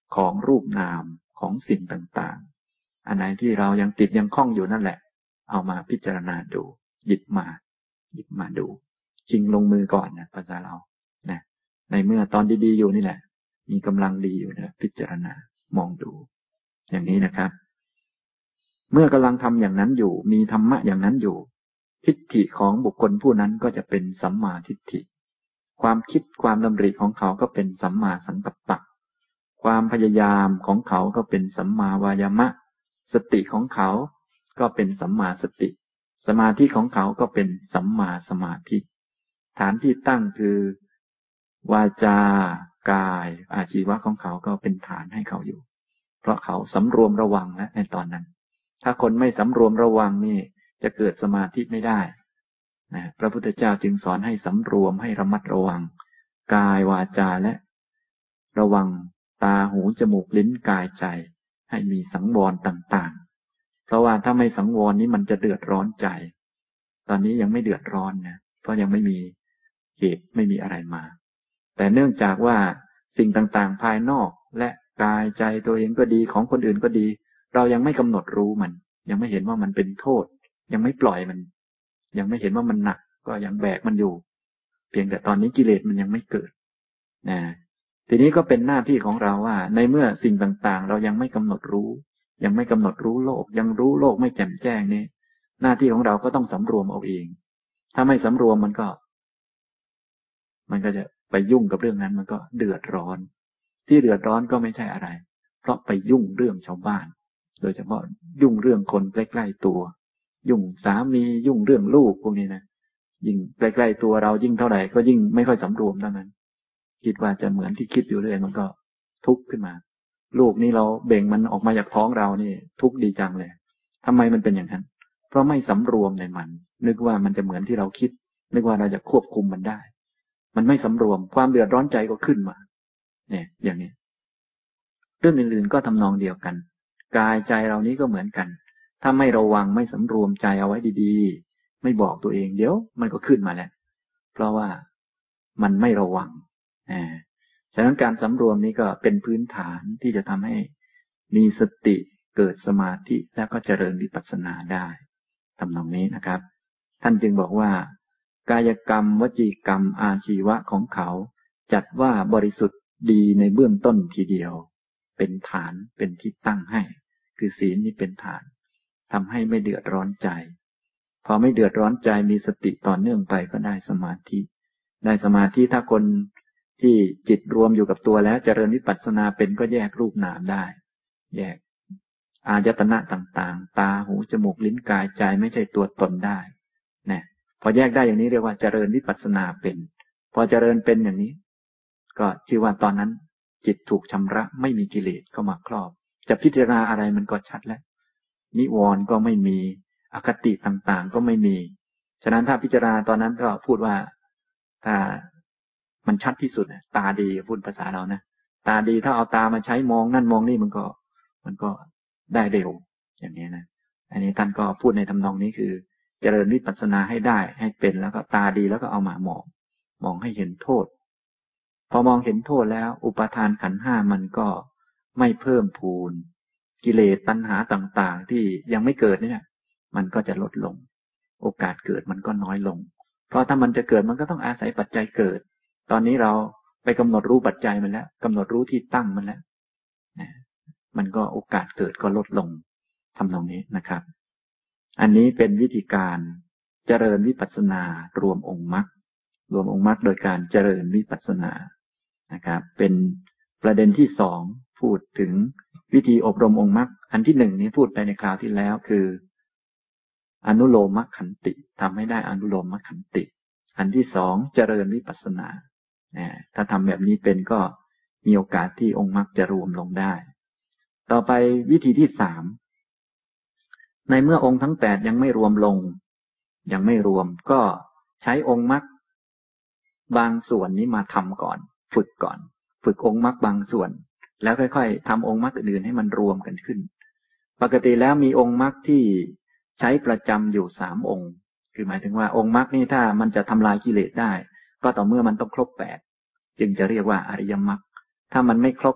ของรูปนามของสิ่งต่างๆอันไหนที่เรายังติดยังคล้องอยู่นั่นแหละเอามาพิจารณาดูหยิบมาดูจริงลงมือก่อนนะภาษาเรานะในเมื่อตอนดีๆอยู่นี่แหละมีกำลังดีอยู่นะพิจารณามองดูอย่างนี้นะครับเมื่อกำลังทำอย่างนั้นอยู่มีธรรมะอย่างนั้นอยู่ทิฏฐิของบุคคลผู้นั้นก็จะเป็นสัมมาทิฏฐิความคิดความดำริของเขาก็เป็นสัมมาสังกัปปะความพยายามของเขาก็เป็นสัมมาวายามะสติของเขาก็เป็นสัมมาสติสมาธิของเขาก็เป็นสัมมาสมาธิฐานที่ตั้งคือวาจากายอาชีวะของเขาก็เป็นฐานให้เขาอยู่เพราะเขาสำรวมระวังนะในตอนนั้นถ้าคนไม่สำรวมระวังนี่จะเกิดสมาธิไม่ได้นะพระพุทธเจ้าจึงสอนให้สำรวมให้ระมัดระวังกายวาจาและระวังตาหูจมูกลิ้นกายใจให้มีสังวรต่างๆเพราะว่าถ้าไม่สังวรนี้มันจะเดือดร้อนใจตอนนี้ยังไม่เดือดร้อนนะเพราะยังไม่มีเหตุไม่มีอะไรมาแต่เนื่องจากว่าสิ่งต่างๆภายนอกและกายใจตัวเองก็ดีของคนอื่นก็ดีเรายังไม่กำหนดรู้มันยังไม่เห็นว่ามันเป็นโทษยังไม่ปล่อยมันยังไม่เห็นว่ามันหนักก็ยังแบกมันอยู่เพียงแต่ตอนนี้กิเลสมันยังไม่เกิดนะทีนี้ก็เป็นหน้าที่ของเราว่าในเมื่อสิ่งต่างๆเรายังไม่กำหนดรู้ยังไม่กำหนดรู้โลกยังรู้โลกไม่แจ่มแจ้งนี้หน้าที่ของเราก็ต้องสำรวมเอาเองถ้าไม่สำรวมมันก็จะไปยุ่งกับเรื่องนั้นมันก็เดือดร้อนที่เดือดร้อนก็ไม่ใช่อะไรเพราะไปยุ่งเรื่องชาวบ้านโดยเฉพาะยุ่งเรื่องคนใกล้ๆตัวยุ่งสามียุ่งเรื่องลูกพวกนี้นะยิ่งใกล้ๆตัวเรายิ่งเท่าไหร่ก็ยิ่งไม่ค่อยสำรวมเท่านั้นคิดว่าจะเหมือนที่คิดอยู่เรื่อยมันก็ทุกข์ขึ้นมาลูกนี่เราเบ่งมันออกมาจากท้องเรานี่ทุกข์ดีจังเลยทำไมมันเป็นอย่างนั้นเพราะไม่สำรวมในมันนึกว่ามันจะเหมือนที่เราคิดนึกว่าเราจะควบคุมมันได้มันไม่สำรวมความเดือดร้อนใจก็ขึ้นมาเนี่ยอย่างนี้เรื่องอื่นๆก็ทำนองเดียวกันกายใจเรานี้ก็เหมือนกันถ้าไม่ระวังไม่สำรวมใจเอาไว้ดีๆไม่บอกตัวเองเดี๋ยวมันก็ขึ้นมาแล้วเพราะว่ามันไม่ระวังฉะนั้นการสำรวมนี้ก็เป็นพื้นฐานที่จะทำให้มีสติเกิดสมาธิแล้วก็เจริญวิปัสสนาได้ทำนองนี้นะครับท่านจึงบอกว่ากายกรรมวจีกรรมอาชีวะของเขาจัดว่าบริสุทธิ์ดีในเบื้องต้นทีเดียวเป็นฐานเป็นที่ตั้งให้คือศีลนี้เป็นฐานทำให้ไม่เดือดร้อนใจพอไม่เดือดร้อนใจมีสติต่อเนื่องไปก็ได้สมาธิถ้าคนที่จิตรวมอยู่กับตัวแล้วเจริญวิปัสสนาเป็นก็แยกรูปนามได้แยกอายตนะต่างๆตาหูจมูกลิ้นกายใจไม่ใช่ตัวตนได้นะพอแยกได้อย่างนี้เรียกว่าเจริญวิปัสสนาเป็นพอเจริญเป็นอย่างนี้ก็ชื่อว่าตอนนั้นจิตถูกชำระไม่มีกิเลสเข้ามาครอบจะพิจารณาอะไรมันก็ชัดแล้วนิวรณ์ก็ไม่มีอคติต่างๆก็ไม่มีฉะนั้นถ้าพิจารณาตอนนั้นก็พูดว่าถ้ามันชัดที่สุดตาดีพูดภาษาเรานะตาดีถ้าเอาตามาใช้มองนั่นมองนี่มันก็ได้เร็วอย่างนี้นะอันนี้ท่านก็พูดในทำนองนี้คือเจริญวิปัสสนาให้ได้ให้เป็นแล้วก็ตาดีแล้วก็เอามามองให้เห็นโทษพอมองเห็นโทษแล้วอุปาทานขันธ์ห้ามันก็ไม่เพิ่มพูนกิเลสตัณหาต่างๆที่ยังไม่เกิดเนี่ยมันก็จะลดลงโอกาสเกิดมันก็น้อยลงเพราะถ้ามันจะเกิดมันก็ต้องอาศัยปัจจัยเกิดตอนนี้เราไปกำหนดรู้ปัจจัยมันแล้วกำหนดรู้ที่ตั้งมันแล้วมันก็โอกาสเกิดก็ลดลงทำตรงนี้นะครับอันนี้เป็นวิธีการเจริญวิปัสสนารวมองค์มรรคโดยการเจริญวิปัสสนานะครับเป็นประเด็นที่สองพูดถึงวิธีอบรมองค์มรรคอันที่หนึ่งนี้พูดไปในคราวที่แล้วคืออนุโลมขันติทำให้ได้อนุโลมขันติอันที่สองเจริญวิปัสสนาถ้าทำแบบนี้เป็นก็มีโอกาสที่องค์มรรคจะรวมลงได้ต่อไปวิธีที่สามในเมื่อองค์ทั้งแปดยังไม่รวมลงยังไม่รวมก็ใช้องค์มรรคบางส่วนนี้มาทำก่อนฝึกองค์มรรคบางส่วนแล้วค่อยๆทำองค์มรรคอื่นๆให้มันรวมกันขึ้นปกติแล้วมีองค์มรรคที่ใช้ประจำอยู่3องค์คือหมายถึงว่าองค์มรรคนี่ถ้ามันจะทำลายกิเลสได้ก็ต่อเมื่อมันต้องครบ8จึงจะเรียกว่าอริยมรรคถ้ามันไม่ครบ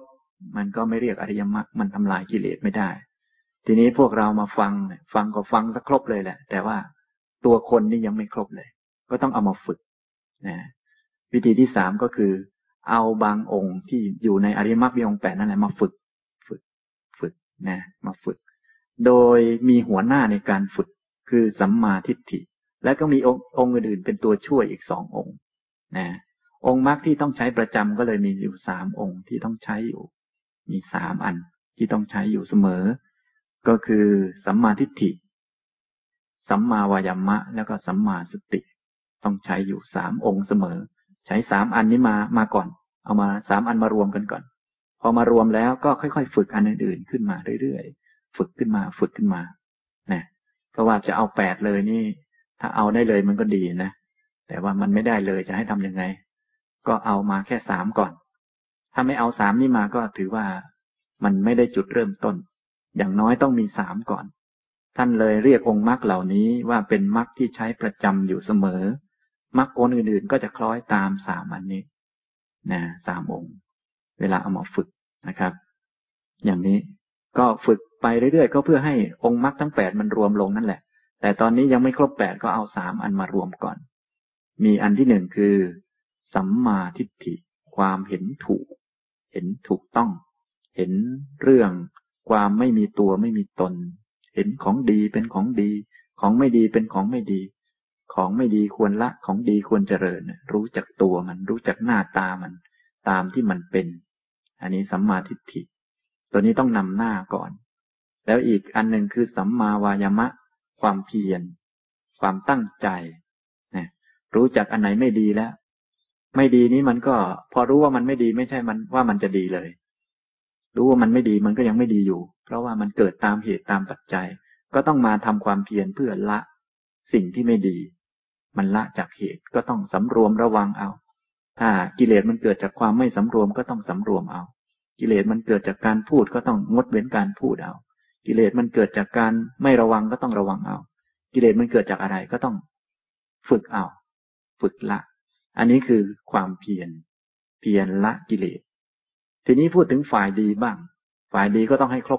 มันก็ไม่เรียกอริยมรรคมันทำลายกิเลสไม่ได้ทีนี้พวกเรามาฟังก็ฟังซะครบเลยแหละแต่ว่าตัวคนนี่ยังไม่ครบเลยก็ต้องเอามาฝึกนะวิธีที่สามก็คือเอาบางองค์ที่อยู่ในอริยมรรคมีองค์แปดนั่นแหละมาฝึกนะมาฝึกโดยมีหัวหน้าในการฝึกคือสัมมาทิฏฐิและก็มีองค์อื่นๆเป็นตัวช่วยอีกสององค์นะองค์มรรคที่ต้องใช้ประจำก็เลยมีอยู่สามองค์ที่ต้องใช้อยู่มีสามอันที่ต้องใช้อยู่เสมอก็คือสัมมาทิฏฐิสัมมาวายามะแล้วก็สัมมาสติต้องใช้อยู่สามองค์เสมอใช้สามอันนี้มาก่อนเอามาสามอันมารวมกันก่อนพอมารวมแล้วก็ค่อยๆฝึกอันอื่นๆขึ้นมาเรื่อยๆฝึกขึ้นมานะเพราะว่าจะเอา8เลยนี่ถ้าเอาได้เลยมันก็ดีนะแต่ว่ามันไม่ได้เลยจะให้ทำยังไงก็เอามาแค่3ก่อนถ้าไม่เอา3นี่มาก็ถือว่ามันไม่ได้จุดเริ่มต้นอย่างน้อยต้องมี3ก่อนท่านเลยเรียกองค์มรรคเหล่านี้ว่าเป็นมรรคที่ใช้ประจำอยู่เสมอมรรคองค์อื่นๆก็จะคล้อยตาม3อันนี้นะ3องค์เวลาเอามาฝึกนะครับอย่างนี้ก็ฝึกไปเรื่อยๆก็เพื่อให้องค์มรรคทั้ง8มันรวมลงนั่นแหละแต่ตอนนี้ยังไม่ครบ8ก็เอา3อันมารวมก่อนมีอันที่1คือสัมมาทิฏฐิความเห็นถูกต้องเห็นเรื่องความไม่มีตัวไม่มีตนเห็นของดีเป็นของดีของไม่ดีเป็นของไม่ดีของไม่ดีควรละของดีควรเจริญรู้จักตัวมันรู้จักหน้าตามันตามที่มันเป็นอันนี้สัมมาทิฏฐิตัวนี้ต้องนำหน้าก่อนแล้วอีกอันหนึ่งคือสัมมาวายามะความเพียรความตั้งใจนะรู้จักอันไหนไม่ดีแล้วไม่ดีนี้มันก็พอรู้ว่ามันไม่ดีไม่ใช่มันว่ามันจะดีเลยรู้ว่ามันไม่ดีมันก็ยังไม่ดีอยู่เพราะว่ามันเกิดตามเหตุตามปัจจัยก็ต้องมาทำความเพียรเพื่อละสิ่งที่ไม่ดีมันละจากเหตุก็ต้องสำรวมระวังเอาถ้ากิเลสมันเกิดจากความไม่สำรวมก็ต้องสำรวมเอากิเลสมันเกิดจากการพูดก็ต้องงดเว้นการพูดเอากิเลสมันเกิดจากการไม่ระวังก็ต้องระวังเอากิเลสมันเกิดจากอะไรก็ต้องฝึกเอาฝึกละอันนี้คือความเพียรละกิเลสทีนี้พูดถึงฝ่ายดีบ้างฝ่ายดีก็ต้องให้ครบ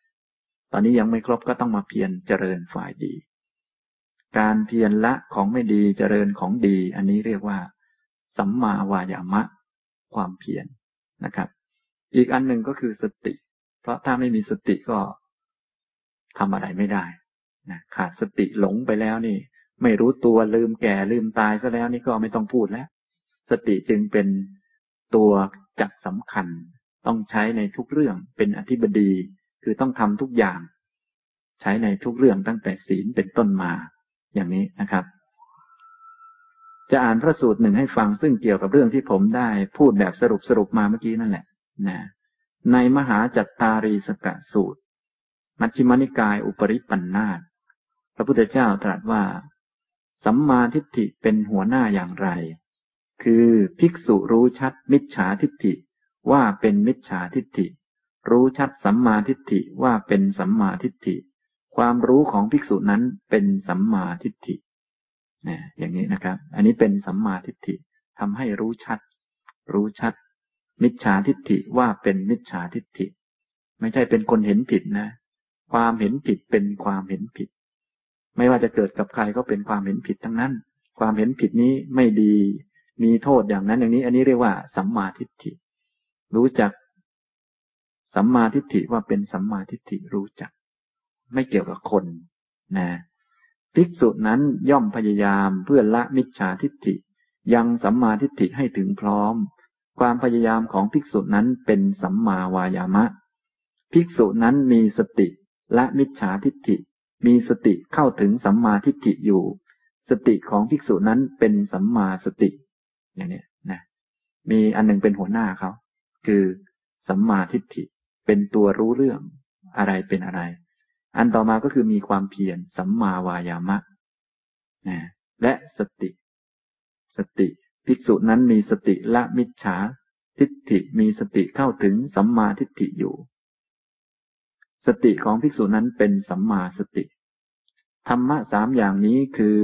8ตอนนี้ยังไม่ครบก็ต้องมาเพียรเจริญฝ่ายดีการเพียรละของไม่ดีเจริญของดีอันนี้เรียกว่าสัมมาวายามะความเพียรนะครับอีกอันหนึ่งก็คือสติเพราะถ้าไม่มีสติก็ทำอะไรไม่ได้นะขาดสติหลงไปแล้วนี่ไม่รู้ตัวลืมแก่ลืมตายซะแล้วนี่ก็ไม่ต้องพูดแล้วสติจึงเป็นตัวจักสำคัญต้องใช้ในทุกเรื่องเป็นอธิบดีคือต้องทำทุกอย่างใช้ในทุกเรื่องตั้งแต่ศีลเป็นต้นมาอย่างนี้นะครับจะอ่านพระสูตรหนึ่งให้ฟังซึ่งเกี่ยวกับเรื่องที่ผมได้พูดแบบสรุปมาเมื่อกี้นั่นแหละนะในมหาจัตตารีสกสูตรมัชฌิมนิกายอุปริปันธาสพระพุทธเจ้าตรัสว่าสัมมาทิฏฐิเป็นหัวหน้าอย่างไรคือภิกษุรู้ชัดมิจฉาทิฏฐิว่าเป็นมิจฉาทิฏฐิรู้ชัดสัมมาทิฏฐิว่าเป็นสัมมาทิฏฐิความรู้ของภิกษุนั้นเป็นสัมมาทิฏฐิอย่างนี้นะครับอันนี้เป็นสัมมาทิฏฐิทำให้รู้ชัดมิจฉาทิฏฐิว่าเป็นมิจฉาทิฏฐิไม่ใช่เป็นคนเห็นผิดนะความเห็นผิดเป็นความเห็นผิดไม่ว่าจะเกิดกับใครก็เป็นความเห็นผิดทั้งนั้นความเห็นผิดนี้ไม่ดีมีโทษอย่างนั้นอย่างนี้อันนี้เรียกว่าสัมมาทิฏฐิรู้จักสัมมาทิฏฐิว่าเป็นสัมมาทิฏฐิรู้จักไม่เกี่ยวกับคนนะภิกษุนั้นย่อมพยายามเพื่อละมิจฉาทิฏฐิยังสัมมาทิฏฐิให้ถึงพร้อมความพยายามของภิกษุนั้นเป็นสัมมาวายามะภิกษุนั้นมีสติละมิจฉาทิฏฐิมีสติเข้าถึงสัมมาทิฏฐิอยู่สติของภิกษุนั้นเป็นสัมมาสติอย่างนี้นะมีอันหนึ่งเป็นหัวหน้าเขาคือสัมมาทิฏฐิเป็นตัวรู้เรื่องอะไรเป็นอะไรอันต่อมาก็คือมีความเพียรสัมมาวายามะนะและสติภิกษุนั้นมีสติละมิจฉาทิฏฐิมีสติเข้าถึงสัมมาทิฏฐิอยู่สติของภิกษุนั้นเป็นสัมมาสติธรรมะ3อย่างนี้คือ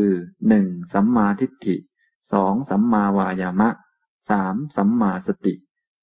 1สัมมาทิฏฐิ2สัมมาวายามะ3สัมมาสติ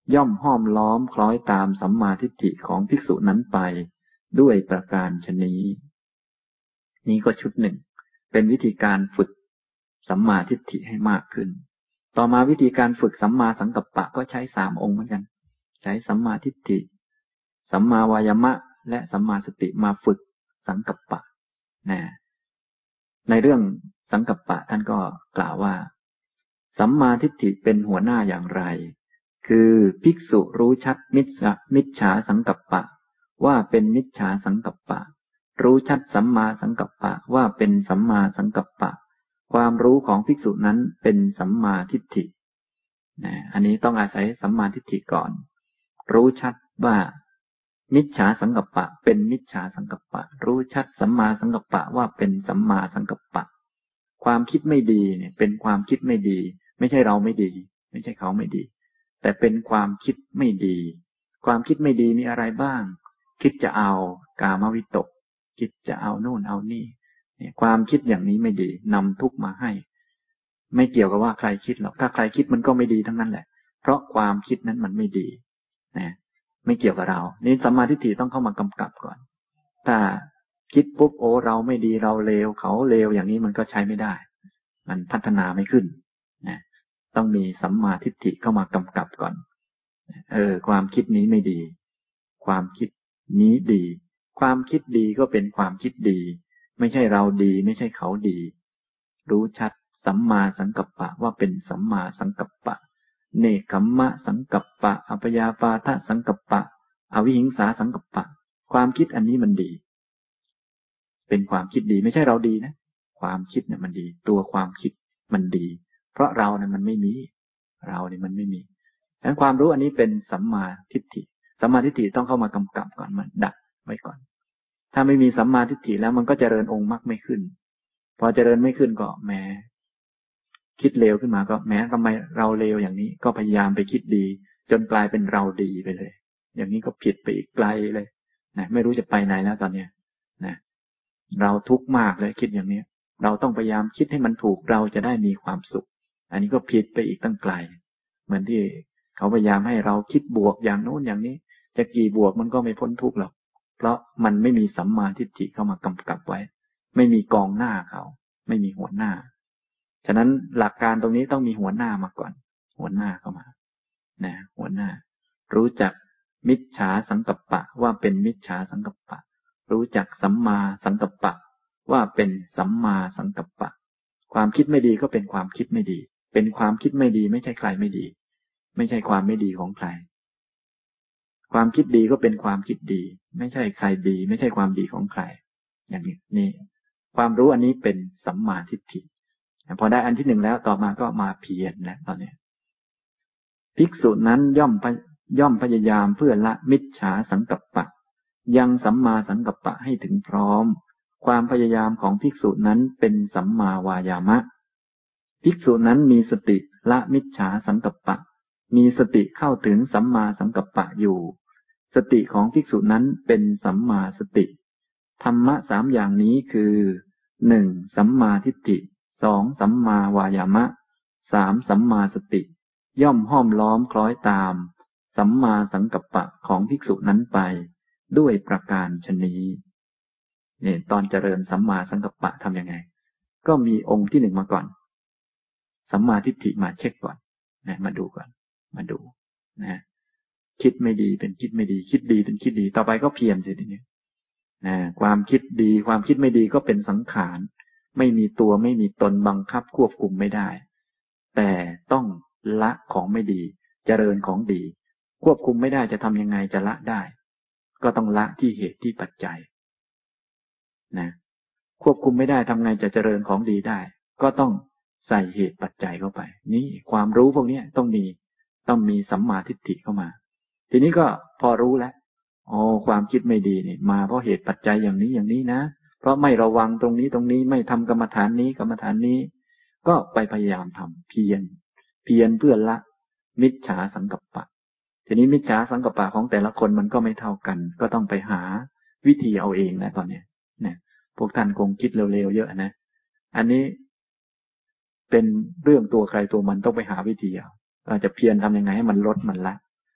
ย่อมห้อมล้อมคล้อยตามสัมมาทิฏฐิของภิกษุนั้นไปด้วยประการฉนี้ นี้ก็ชุดหนึ่งเป็นวิธีการฝึกสัมมาทิฏฐิให้มากขึ้นต่อมาวิธีการฝึกสัมมาสังกัปปะก็ใช้3 องค์เหมือนกันใช้สัมมาทิฏฐิสัมมาวายามะและสัมมาสติมาฝึกสังกัปปะนะในเรื่องสังกัปปะท่านก็กล่าวว่าสัมมาทิฏฐิเป็นหัวหน้าอย่างไรคือภิกษุรู้ชัดมิจฉาสังกัปปะว่าเป็นมิจฉาสังกัปปะรู้ชัดสัมมาสังกัปปะว่าเป็นสัมมาสังกัปปะความรู้ของภิกษุนั้นเป็นสัมมาทิฏฐิอันนี้ต้องอาศัยสัมมาทิฏฐิก่อนรู้ชัดว่ามิจฉาสังกัปปะเป็นมิจฉาสังกัปปะรู้ชัดสัมมาสังกัปปะว่าเป็นสัมมาสังกัปปะความคิดไม่ดีเนี่ยเป็นความคิดไม่ดีไม่ใช่เราไม่ดีไม่ใช่เขาไม่ดีแต่เป็นความคิดไม่ดีความคิดไม่ดีมีอะไรบ้างคิดจะเอากามวิตกคิดจะเอาโน่นเอานี่ความคิดอย่างนี้ไม่ดีนำทุกข์มาให้ไม่เกี่ยวกับว่าใครคิดหรอกถ้าใครคิดมันก็ไม่ดีทั้งนั้นแหละเพราะความคิดนั้นมันไม่ดีนะไม่เกี่ยวกับเรานี่สัมมาทิฏฐิต้องเข้ามากำกับก่อนถ้าคิดปุ๊บโอ้เราไม่ดีเราเลวเขาเลวอย่างนี้มันก็ใช้ไม่ได้มันพัฒนาไม่ขึ้นนะต้องมีสัมมาทิฏฐิเข้ามากำกับก่อนความคิดนี้ไม่ดีความคิดนี้ดีความคิดดีก็เป็นความคิดดีไม่ใช่เราดีไม่ใช่เขาดีรู้ชัดสัมมาสังกัปปะว่าเป็นสัมมาสังกัปปะเนกขัมมะสังกัปปะอัพยาปาทสังกัปปะอวิหิงสาสังกัปปะความคิดอันนี้มันดีเป็นความคิดดีไม่ใช่เราดีนะความคิดเนี่ยมันดีตัวความคิดมันดีเพราะเราเนี่ยมันไม่มีเราเนี่ยมันไม่มีฉะนั้นความรู้อันนี้เป็นสัมมาทิฏฐิสัมมาทิฏฐิต้องเข้ามากำกับก่อนมันดักไว้ก่อนถ้าไม่มีสัมมาทิฏฐิแล้วมันก็เจริญองค์มรรคไม่ขึ้นพอเจริญไม่ขึ้นก็แหมคิดเลวขึ้นมาก็แหมทำไมเราเลวอย่างนี้ก็พยายามไปคิดดีจนกลายเป็นเราดีไปเลยอย่างนี้ก็ผิดไปอีกไกลเลยนะไม่รู้จะไปไหนแล้วตอนเนี้ยนะเราทุกข์มากเลยคิดอย่างนี้เราต้องพยายามคิดให้มันถูกเราจะได้มีความสุขอันนี้ก็ผิดไปอีกตั้งไกลเหมือนที่เขาพยายามให้เราคิดบวกอย่างโน้นอย่างนี้จะกี่บวกมันก็ไม่พ้นทุกข์หรอกเพราะมันไม่มีสัมมาทิฏฐิเข้ามากำกับไว้ไม่มีกองหน้าเขาไม่มีหัวหน้าฉะนั้นหลักการตรงนี้ต้องมีหัวหน้ามาก่อนหัวหน้าเข้ามานะหัวหน้ารู้จักมิจฉาสังกัปปะว่าเป็นมิจฉาสังกัปปะรู้จักสัมมาสังกัปปะว่าเป็นสัมมาสังกัปปะความคิดไม่ดีก็เป็นความคิดไม่ดีเป็นความคิดไม่ดีไม่ใช่ใครไม่ดีไม่ใช่ความไม่ดีของใครความคิดดีก็เป็นความคิดดีไม่ใช่ใครดีไม่ใช่ความดีของใครอย่างนี้ความรู้อันนี้เป็นสัมมาทิฏฐิพอได้อันที่หนึ่งแล้วต่อมาก็มาเพียรแล้วตอนนี้ภิกษุนั้นย่อมพยายามเพื่อละมิจฉาสังกัปปะยังสัมมาสังกัปปะให้ถึงพร้อมความพยายามของภิกษุนั้นเป็นสัมมาวายามะภิกษุนั้นมีสติละมิจฉาสังกัปปะมีสติเข้าถึงสัมมาสังกัปปะอยู่สติของภิกษุนั้นเป็นสัมมาสติธรรมะ3อย่างนี้คือ 1. สัมมาทิฏฐิ 2. สัมมาวายามะ 3. สัมมาสติย่อมห้อมล้อมคล้อยตามสัมมาสังกัปปะของภิกษุนั้นไปด้วยประการฉนี้เนี่ยตอนเจริญสัมมาสังกัปปะทำยังไงก็มีองค์ที่1มาก่อนสัมมาทิฏฐิมาเช็คก่อนนะมาดูก่อนมาดูนะคิดไม่ดีเป็นคิดไม่ดีคิดดีเป็นคิดดีต่อไปก็เพียรสิทีนี้นะความคิดดีความคิดไม่ดีก็เป็นสังขารไม่มีตัวไม่มีตนบังคับควบคุมไม่ได้แต่ต้องละของไม่ดีเจริญของดีควบคุมไม่ได้จะทำยังไงจะละได้ก็ต้องละที่เหตุที่ปัจจัยนะควบคุมไม่ได้ทำไงจะเจริญของดีได้ก็ต้องใส่เหตุปัจจัยเข้าไปนี่ความรู้พวกนี้ต้องมีสัมมาทิฏฐิเข้ามาทีนี้ก็พอรู้แล้วความคิดไม่ดีนี่มาเพราะเหตุปัจจัยอย่างนี้อย่างนี้นะเพราะไม่ระวังตรงนี้ไม่ทำกรรมฐานนี้กรรมฐานนี้ก็ไปพยายามทำเพียรเพื่อละมิจฉาสังกัปปะทีนี้มิจฉาสังกัปปะของแต่ละคนมันก็ไม่เท่ากันก็ต้องไปหาวิธีเอาเองนะตอนนี้เนี่ยพวกท่านคงคิดเร็วๆเยอะนะอันนี้เป็นเรื่องตัวใครตัวมันต้องไปหาวิธีเอาเราจะเพียรทำยังไงให้มันลดมันละ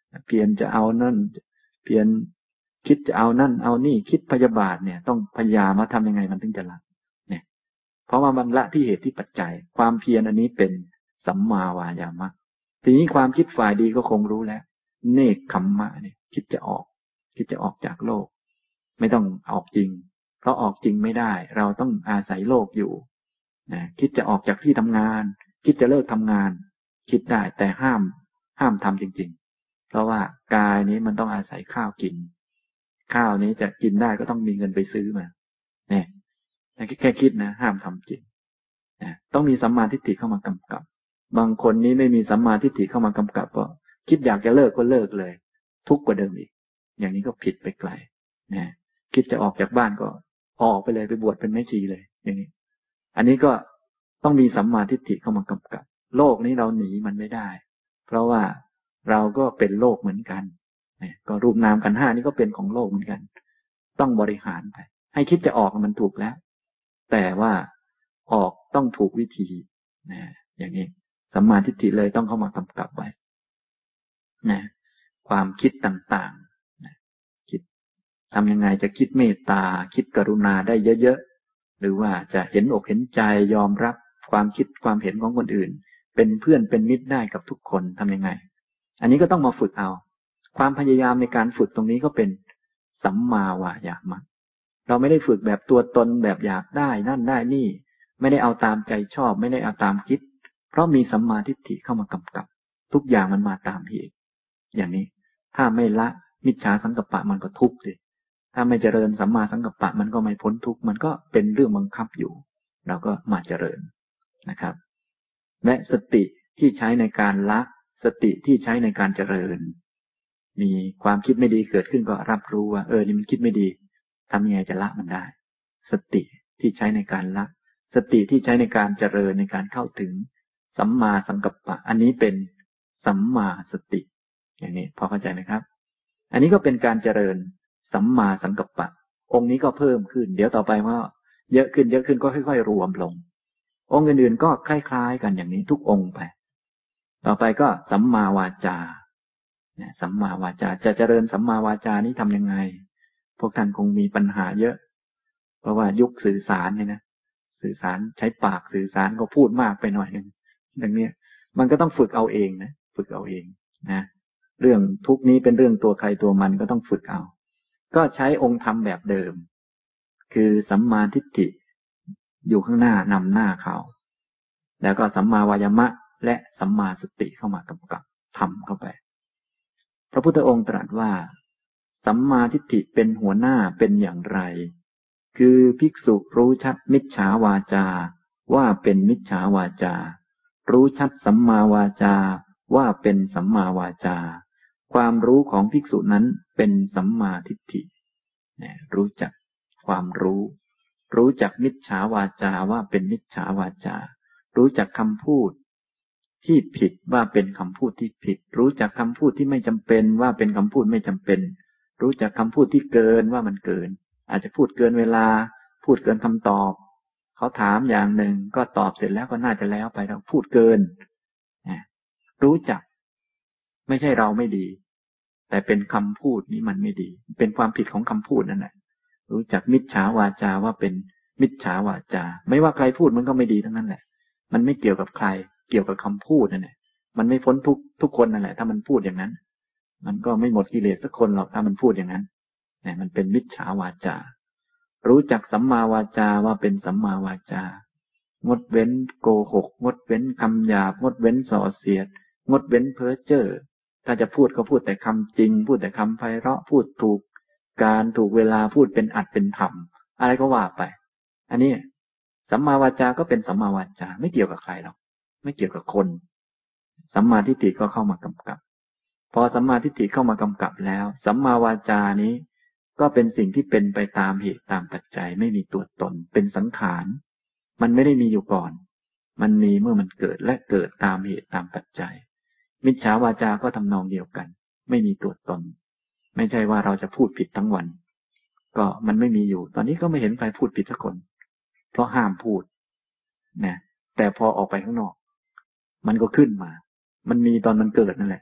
เพียรจะเอานั่นเพียรคิดจะเอานั่นเอานี่คิดพยาบาทเนี่ยต้องพยายามมาทำยังไงมันถึงจะละเนี่ยเพราะว่ามันละที่เหตุที่ปัจจัยความเพียรอันนี้เป็นสัมมาวายามะทีนี้ความคิดฝ่ายดีก็คงรู้แล้วเนกขัมมะเนี่ยคิดจะออกจากโลกไม่ต้องออกจริงเพราะออกจริงไม่ได้เราต้องอาศัยโลกอยู่นะคิดจะออกจากที่ทำงานคิดจะเลิกทำงานคิดได้แต่ห้ามทำจริงๆเพราะว่ากายนี้มันต้องอาศัยข้าวกินข้าวนี้จะกินได้ก็ต้องมีเงินไปซื้อมาเนี่ยแค่คิดนะห้ามทำจริงนะต้องมีสัมมาทิฏฐิเข้ามากำกับบางคนนี้ไม่มีสัมมาทิฏฐิเข้ามากำกับก็คิดอยากจะเลิกก็เลิกเลยทุกข์กว่าเดิมอีกอย่างนี้ก็ผิดไปไกลนะคิดจะออกจากบ้านก็ออกไปเลยไปบวชเป็นแม่ชีเลยอย่างนี้อันนี้ก็ต้องมีสัมมาทิฏฐิเข้ามากำกับโลกนี้เราหนีมันไม่ได้เพราะว่าเราก็เป็นโลกเหมือนกันก็รูปนามขันธ์ห้านี้ก็เป็นของโลกเหมือนกันต้องบริหารไปให้คิดจะออกมันถูกแล้วแต่ว่าออกต้องถูกวิธีนะอย่างนี้สัมมาทิฏฐิเลยต้องเข้ามากำกับไว้นะความคิดต่างๆนะคิดทำยังไงจะคิดเมตตาคิดกรุณาได้เยอะๆหรือว่าจะเห็นอกเห็นใจยอมรับความคิดความเห็นของคนอื่นเป็นเพื่อนเป็นมิตรได้กับทุกคนทำยังไงอันนี้ก็ต้องมาฝึกเอาความพยายามในการฝึกตรงนี้ก็เป็นสัมมาวายามะเราไม่ได้ฝึกแบบตัวตนแบบอยากได้นั่นได้นี่ไม่ได้เอาตามใจชอบไม่ได้เอาตามคิดเพราะมีสัมมาทิฏฐิเข้ามากำกับทุกอย่างมันมาตามเหตุอย่างนี้ถ้าไม่ละมิจฉาสังกัปปะมันก็ทุกข์สิถ้าไม่เจริญสัมมาสังกัปปะมันก็ไม่พ้นทุกข์มันก็เป็นเรื่องบังคับอยู่เราก็มาเจริญนะครับและสติที่ใช้ในการละสติที่ใช้ในการเจริญมีความคิดไม่ดีเกิดขึ้นก็รับรู้ว่านี่มันคิดไม่ดีทำยังไงจะละมันได้สติที่ใช้ในการละสติที่ใช้ในการเจริญในการเข้าถึงสัมมาสังกัปปะอันนี้เป็นสัมมาสติอย่างนี้พอเข้าใจไหมครับอันนี้ก็เป็นการเจริญสัมมาสังกัปปะองค์นี้ก็เพิ่มขึ้นเดี๋ยวต่อไปว่าเยอะขึ้นก็ค่อยๆรวมลงองค์อื่นๆก็คล้ายๆกันอย่างนี้ทุกองค์ไปต่อไปก็สัมมาวาจาสัมมาวาจาจะเจริญสัมมาวาจานี้ทำยังไงพวกท่านคงมีปัญหาเยอะเพราะว่ายุคสื่อสารเนี่ยนะสื่อสารใช้ปากสื่อสารก็พูดมากไปหน่อยนึงดังนี้มันก็ต้องฝึกเอาเองนะฝึกเอาเองนะเรื่องทุกนี้เป็นเรื่องตัวใครตัวมันก็ต้องฝึกเอาก็ใช้องค์ธรรมแบบเดิมคือสัมมาทิฏฐิอยู่ข้างหน้านำหน้าเขาแล้วก็สัมมาวายามะและสัมมาสติเข้ามากำกับทำเข้าไปพระพุทธองค์ตรัสว่าสัมมาทิฏฐิเป็นหัวหน้าเป็นอย่างไรคือภิกษุรู้ชัดมิจฉาวาจาว่าเป็นมิจฉาวาจารู้ชัดสัมมาวาจาว่าเป็นสัมมาวาจาความรู้ของภิกษุนั้นเป็นสัมมาทิฏฐิรู้จักความรู้จักมิจฉาวาจาว่าเป็นมิจฉาวาจารู้จักคำพูดที่ผิดว่าเป็นคำพูดที่ผิดรู้จักคำพูดที่ไม่จำเป็นว่าเป็นคำพูดไม่จำเป็นรู้จักคำพูดที่เกินว่ามันเกินอาจจะพูดเกินเวลาพูดเกินคำตอบเขาถามอย่างหนึ่งก็ตอบเสร็จแล้วก็น่าจะแล้วไปเราพูดเกินรู้จักไม่ใช่เราไม่ดีแต่เป็นคำพูดนี้มันไม่ดีเป็นความผิดของคำพูดนั่นแหละรู้จักมิจฉาวาจาว่าเป็นมิจฉาวาจาไม่ว่าใครพูดมันก็ไม่ดีทั้งนั้นแหละมันไม่เกี่ยวกับใครเกี่ยวกับคำพูดนั่นแหละมันไม่พ้นทุกคนนั่นแหละถ้ามันพูดอย่างนั้นมันก็ไม่หมดกิเลสสักคนหรอกถ้ามันพูดอย่างนั้นเนี่ยมันเป็นมิจฉาวาจารู้จักสัมมาวาจาว่าเป็นสัมมาวาจางดเว้นโกหกงดเว้นคำหยาบงดเว้นส่อเสียดงดเว้นเพ้อเจ้อถ้าจะพูดก็พูดแต่คำจริงพูดแต่คำไพเราะพูดถูกการถูกเวลาพูดเป็นอัดเป็นธรรมอะไรก็ว่าไปอันนี้สัมมาวาจาก็เป็นสัมมาวาจาไม่เกี่ยวกับใครหรอกไม่เกี่ยวกับคนสัมมาทิฏฐิก็เข้ามากำกับพอสัมมาทิฏฐิเข้ามากำกับแล้วสัมมาวาจานี้ก็เป็นสิ่งที่เป็นไปตามเหตุตามปัจจัยไม่มีตัวตนเป็นสังขารมันไม่ได้มีอยู่ก่อนมันมีเมื่อมันเกิดและเกิดตามเหตุตามปัจจัยมิจฉาวาจาก็ทำนองเดียวกันไม่มีตัวตนไม่ใช่ว่าเราจะพูดผิดทั้งวันก็มันไม่มีอยู่ตอนนี้ก็ไม่เห็นใครพูดผิดสักคนเพราะห้ามพูดนะแต่พอออกไปข้างนอกมันก็ขึ้นมามันมีตอนมันเกิดนั่นแหละ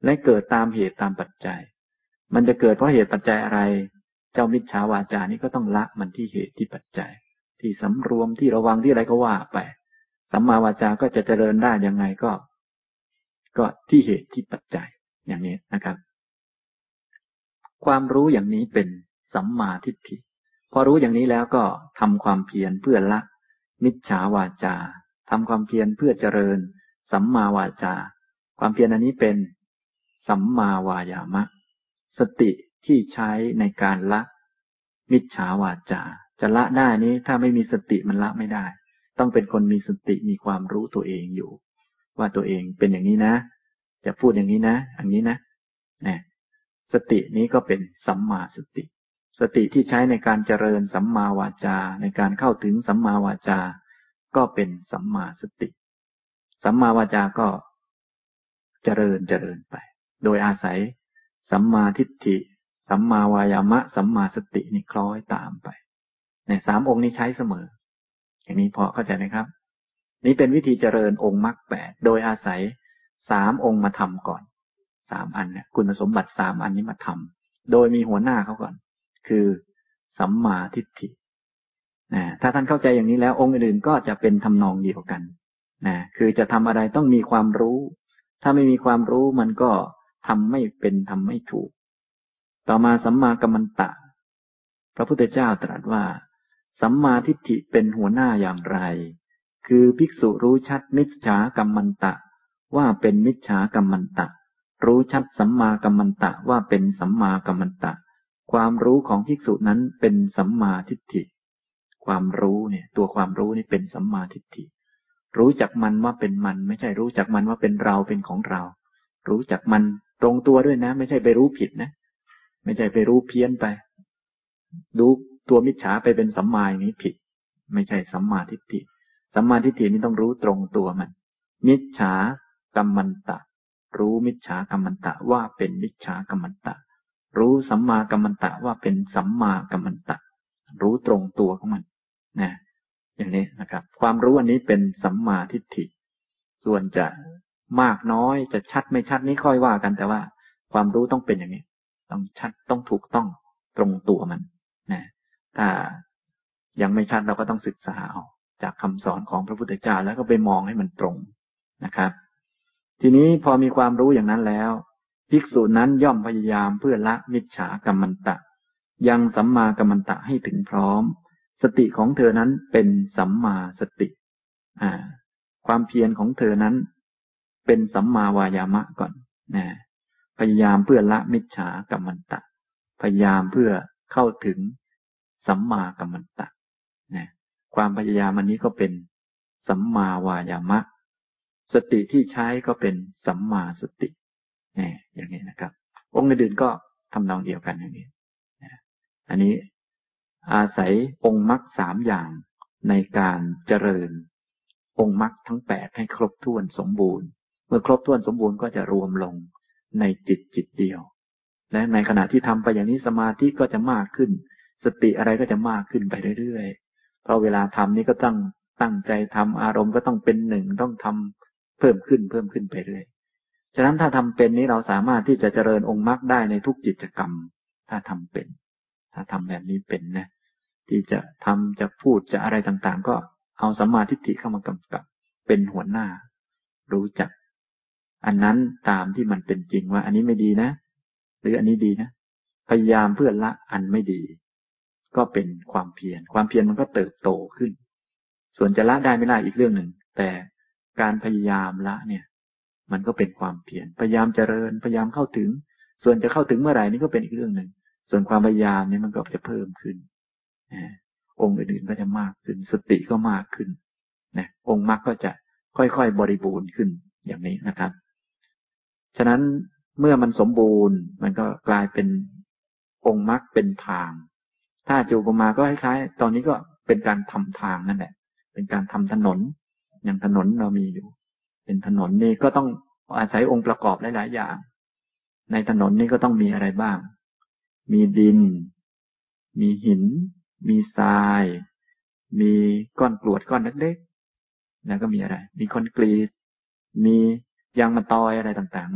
และเกิดตามเหตุตามปัจจัยมันจะเกิดเพราะเหตุปัจจัยอะไรเจ้ามิจฉาวาจานี้ก็ต้องละมันที่เหตุที่ปัจจัยที่สำรวมที่ระวังที่อะไรก็ว่าไปสัมมาวาจาก็จะเจริญได้ยังไงก็ที่เหตุที่ปัจจัยอย่างนี้นะครับความรู้อย่างนี้เป็นสัมมาทิฏฐิพอรู้อย่างนี้แล้วก็ทำความเพียรเพื่อละมิจฉาวาจาทำความเพียรเพื่อเจริญสัมมาวาจาความเพียรอันนี้เป็นสัมมาวายามะสติที่ใช้ในการละมิจฉาวาจาจะละได้นี้ถ้าไม่มีสติมันละไม่ได้ต้องเป็นคนมีสติมีความรู้ตัวเองอยู่ว่าตัวเองเป็นอย่างนี้นะจะพูดอย่างนี้นะอย่างนี้นะเนี่ยสตินี้ก็เป็นสัมมาสติสติที่ใช้ในการเจริญสัมมาวาจาในการเข้าถึงสัมมาวาจาก็เป็นสัมมาสติสัมมาวาจาก็เจริญไปโดยอาศัยสัมมาทิฏฐิสัมมาวายามะสัมมาสตินี่คล้อยตามไปเนี่ยสามองค์นี้ใช้เสมออย่างนี้พอเข้าใจไหมครับนี่เป็นวิธีเจริญองค์มรรคแปดโดยอาศัยสามองค์มาทำก่อนสามอันเนี่ยคุณสมบัติสามอันนี้มาทำโดยมีหัวหน้าเขาก่อนคือสัมมาทิฏฐิถ้าท่านเข้าใจอย่างนี้แล้วองค์อื่นก็จะเป็นทำนองเดียวกันคือจะทำอะไรต้องมีความรู้ถ้าไม่มีความรู้มันก็ทำไม่เป็นทำไม่ถูกต่อมาสัมมากัมมันตะพระพุทธเจ้าตรัสว่าสัมมาทิฏฐิเป็นหัวหน้าอย่างไรคือภิกษุรู้ชัดมิจฉากัมมันตะว่าเป็นมิจฉากัมมันตะรู้ชัดสัมมากัมมันตะว่าเป็นสัมมากัมมันตะความรู้ของภิกษุนั้นเป็นสัมมาทิฏฐิความรู้เนี่ยตัวความรู้นี่เป็นสัมมาทิฏฐิรู้จักมันว่าเป็นมันไม่ใช่รู้จักมันว่าเป็นเราเป็นของเรารู้จักมันตรงตัวด้วยนะไม่ใช่ไปรู้ผิดนะไม่ใช่ไปรู้เพี้ยนไปรู้ตัวมิจฉาไปเป็นสัมมาอย่างนี้ผิดไม่ใช่สัมมาทิฏฐิสัมมาทิฏฐินี่ต้องรู้ตรงตัวมันมิจฉากัมมันตะรู้มิจฉากัมมันตะว่าเป็นมิจฉากัมมันตะรู้สัมมากัมมันตะว่าเป็นสัมมากัมมันตะรู้ตรงตัวของมันนะอย่างนี้นะครับความรู้อันนี้เป็นสัมมาทิฏฐิส่วนจะมากน้อยจะชัดไม่ชัดนี้ค่อยว่ากันแต่ว่าความรู้ต้องเป็นอย่างนี้ต้องชัดต้องถูกต้องตรงตัวมันนะถ้ายังไม่ชัดเราก็ต้องศึกษาเอาจากคำสอนของพระพุทธเจ้าแล้วก็ไปมองให้มันตรงนะครับทีนี้พอมีความรู้อย่างนั้นแล้วภิกษุนั้นย่อมพยายามเพื่อละมิจฉากัมมันตะยังสัมมากัมมันตะให้ถึงพร้อมสติของเธอนั้นเป็นสัมมาสติความเพียรของเธอนั้นเป็นสัมมาวายามะก่อนนะพยายามเพื่อละมิจฉากัมมันตะพยายามเพื่อเข้าถึงสัมมากัมมันตะนะความพยายามอันนี้ก็เป็นสัมมาวายามะสติที่ใช้ก็เป็นสัมมาสติอย่างนี้นะครับองค์อื่นๆก็ทำนองเดียวกันอย่างนี้อันนี้อาศัยองค์มรรคสามอย่างในการเจริญองค์มรรคทั้งแปดให้ครบถ้วนสมบูรณ์เมื่อครบถ้วนสมบูรณ์ก็จะรวมลงในจิตเดียวและในขณะที่ทำไปอย่างนี้สมาธิก็จะมากขึ้นสติอะไรก็จะมากขึ้นไปเรื่อยๆเพราะเวลาทำนี้ก็ต้องตั้งใจทำอารมณ์ก็ต้องเป็นหนึ่งต้องทำเพิ่มขึ้นไปเรื่อยฉะนั้นถ้าทำเป็นนี้เราสามารถที่จะเจริญองค์มรรคได้ในทุกกิจกรรมถ้าทำเป็นถ้าทำแบบนี้เป็นนะที่จะทำจะพูดจะอะไรต่างๆก็เอาสัมมาทิฏฐิเข้ามากำกับเป็นหัวหน้ารู้จักอันนั้นตามที่มันเป็นจริงว่าอันนี้ไม่ดีนะหรืออันนี้ดีนะพยายามเพื่อละอันไม่ดีก็เป็นความเพียรมันก็เติบโตขึ้นส่วนจะละได้ไม่ได้อีกเรื่องหนึ่งแต่การพยายามละเนี่ยมันก็เป็นความเพียรพยายามเจริญพยายามเข้าถึงส่วนจะเข้าถึงเมื่อไหร่นี่ก็เป็นอีกเรื่องหนึ่งส่วนความพยายามนี่มันก็จะเพิ่มขึ้นองค์อื่นๆก็จะมากขึ้นสติก็มากขึ้นนะองค์มรรคก็จะค่อยๆบริบูรณ์ขึ้นอย่างนี้นะครับฉะนั้นเมื่อมันสมบูรณ์มันก็กลายเป็นองค์มรรคเป็นทางถ้าจูปมาก็คล้ายๆตอนนี้ก็เป็นการทำทางนั่นแหละเป็นการทำถนนอย่างถนนเรามีอยู่เป็นถนนนี่ก็ต้องอาศัยองค์ประกอบหลายๆอย่างในถนนนี่ก็ต้องมีอะไรบ้างมีดินมีหินมีทรายมีก้อนกรวดก้อนเล็กๆแล้วก็มีอะไรมีคอนกรีตมียางมะตอยอะไรต่างๆมา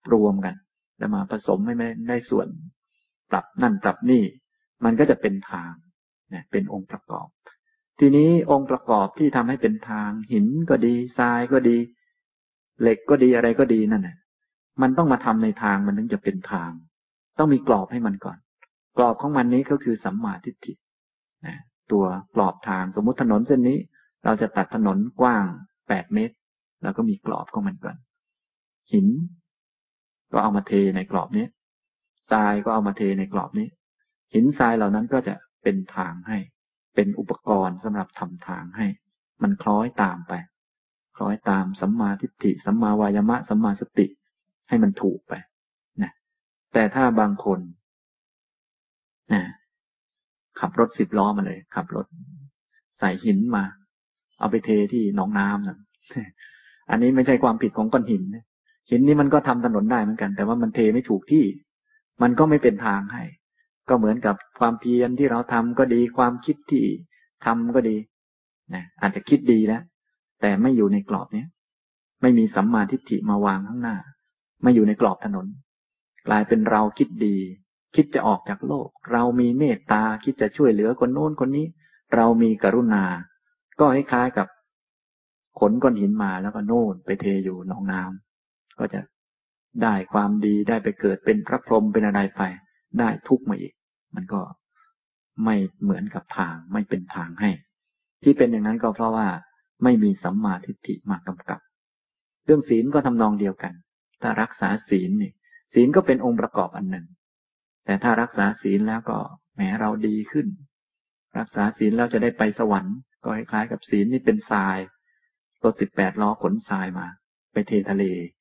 รวมกันแล้วมาผสมให้มันได้ส่วนปรับนั่นปรับนี่มันก็จะเป็นทางเนี่ยเป็นองค์ประกอบทีนี้องค์ประกอบที่ทำให้เป็นทางหินก็ดีทรายก็ดีเหล็กก็ดีอะไรก็ดีนั่นน่ะมันต้องมาทำในทางมันถึงจะเป็นทางต้องมีกรอบให้มันก่อนกรอบของมันนี้ก็คือสัมมาทิฏฐินะตัวกรอบทางสมมุติถนนเส้นนี้เราจะตัดถนนกว้าง8 เมตรแล้วก็มีกรอบของมันก่อนหินก็เอามาเทในกรอบนี้ทรายก็เอามาเทในกรอบนี้หินทรายเหล่านั้นก็จะเป็นทางให้เป็นอุปกรณ์สำหรับทำทางให้มันคล้อยตามไปคล้อยตามสัมมาทิฏฐิสัมมาวายามะสัมมาสติให้มันถูกไปนะแต่ถ้าบางคนนะขับรถ10 ล้อมาเลยขับรถใส่หินมาเอาไปเทที่หนองน้ำนะอันนี้ไม่ใช่ความผิดของก้อนหินนะหินนี้มันก็ทำถนนได้เหมือนกันแต่ว่ามันเทไม่ถูกที่มันก็ไม่เป็นทางให้ก็เหมือนกับความเพียรที่เราทำก็ดีความคิดที่ทำก็ดีนะอาจจะคิดดีแล้วแต่ไม่อยู่ในกรอบนี้ไม่มีสัมมาทิฏฐิมาวางข้างหน้าไม่อยู่ในกรอบถนนกลายเป็นเราคิดดีคิดจะออกจากโลกเรามีเมตตาคิดจะช่วยเหลือคนโน้นคนนี้เรามีกรุณาก็คล้ายๆกับขนก้อนหินมาแล้วก็โน่นไปเทอยู่หนองน้ำก็จะได้ความดีได้ไปเกิดเป็นพระพรหมเป็นอะไรไปได้ทุกข์มาอีกมันก็ไม่เหมือนกับทางไม่เป็นทางให้ที่เป็นอย่างนั้นก็เพราะว่าไม่มีสัมมาทิฏฐิมากำกับเรื่องศีลก็ทำนองเดียวกันถ้ารักษาศีลนี่ศีลก็เป็นองค์ประกอบอันหนึ่งแต่ถ้ารักษาศีลแล้วก็แหมเราดีขึ้นรักษาศีลแล้วจะได้ไปสวรรค์ก็คล้ายๆกับศีลนี่เป็นทรายรถ18 ล้อขนทรายมาไปเททะเล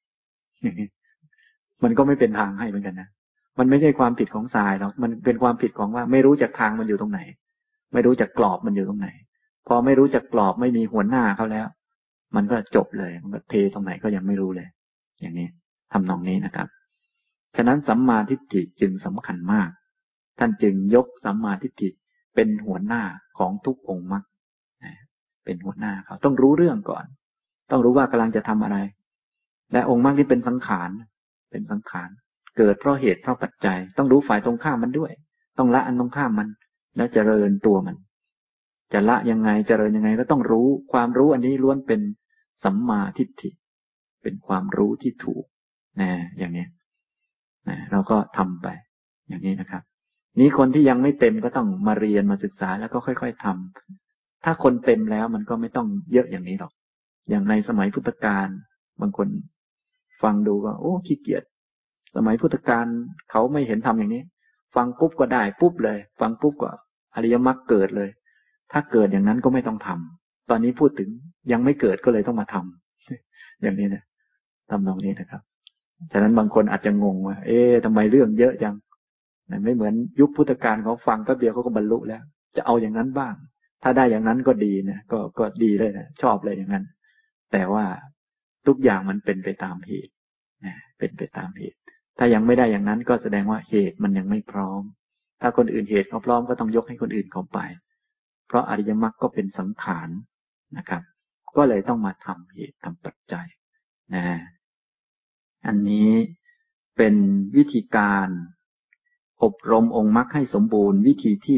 มันก็ไม่เป็นทางให้เหมือนกันนะมันไม่ใช่ความผิดของทรายหรอกมันเป็นความผิดของว่าไม่รู้จักทางมันอยู่ตรงไหนไม่รู้จักกรอบมันอยู่ตรงไหนพอไม่รู้จักกรอบไม่มีหัวหน้าเขาแล้วมันก็จบเลยมันก็เทตรงไหนก็ยังไม่รู้เลยอย่างนี้ทำนองนี้นะครับฉะนั้นสัมมาทิฏฐิจึงสำคัญมากท่านจึงยกสัมมาทิฏฐิเป็นหัวหน้าของทุกองค์มรรคเป็นหัวหน้าเขาต้องรู้เรื่องก่อนต้องรู้ว่ากำลังจะทำอะไรและองค์มรรคที่เป็นสังขารเป็นสังขารเกิดเพราะเหตุเพราะปัจจัยต้องรู้ฝ่ายตรงข้ามมันด้วยต้องละอันตรงข้ามมันและเจริญตัวมันจะละยังไงเจริญยังไงก็ต้องรู้ความรู้อันนี้ล้วนเป็นสัมมาทิฏฐิเป็นความรู้ที่ถูกนะอย่างนี้นะเราก็ทำไปอย่างนี้นะครับนี้คนที่ยังไม่เต็มก็ต้องมาเรียนมาศึกษาแล้วก็ค่อยๆทำถ้าคนเต็มแล้วมันก็ไม่ต้องเยอะอย่างนี้หรอกอย่างในสมัยพุทธกาลบางคนฟังดูก็โอ้ขี้เกียจสมัยพุทธกาลเขาไม่เห็นทำอย่างนี้ฟังปุ๊บก็ได้ปุ๊บเลยฟังปุ๊บก็อริยมรรคเกิดเลยถ้าเกิดอย่างนั้นก็ไม่ต้องทำตอนนี้พูดถึงยังไม่เกิดก็เลยต้องมาทำอย่างนี้นะทำนองนี้นะครับฉะนั้นบางคนอาจจะงงว่าทำไมเรื่องเยอะจังไม่เหมือนยุคพุทธกาลเขาฟังแป๊บเดียวเขาก็บรรลุแล้วจะเอาอย่างนั้นบ้างถ้าได้อย่างนั้นก็ดีนะก็ดีเลยนะชอบเลยอย่างนั้นแต่ว่าทุกอย่างมันเป็นไปตามเหตุนะเป็นไปตามเหตุถ้ายังไม่ได้อย่างนั้นก็แสดงว่าเหตุมันยังไม่พร้อมถ้าคนอื่นเหตุเขาพร้อมก็ต้องยกให้คนอื่นเขาไปเพราะอริยมรรคก็เป็นสังขารนะครับก็เลยต้องมาทำเหตุทำปัจจัยนะอันนี้เป็นวิธีการอบรมองค์มรรคให้สมบูรณ์วิธีที่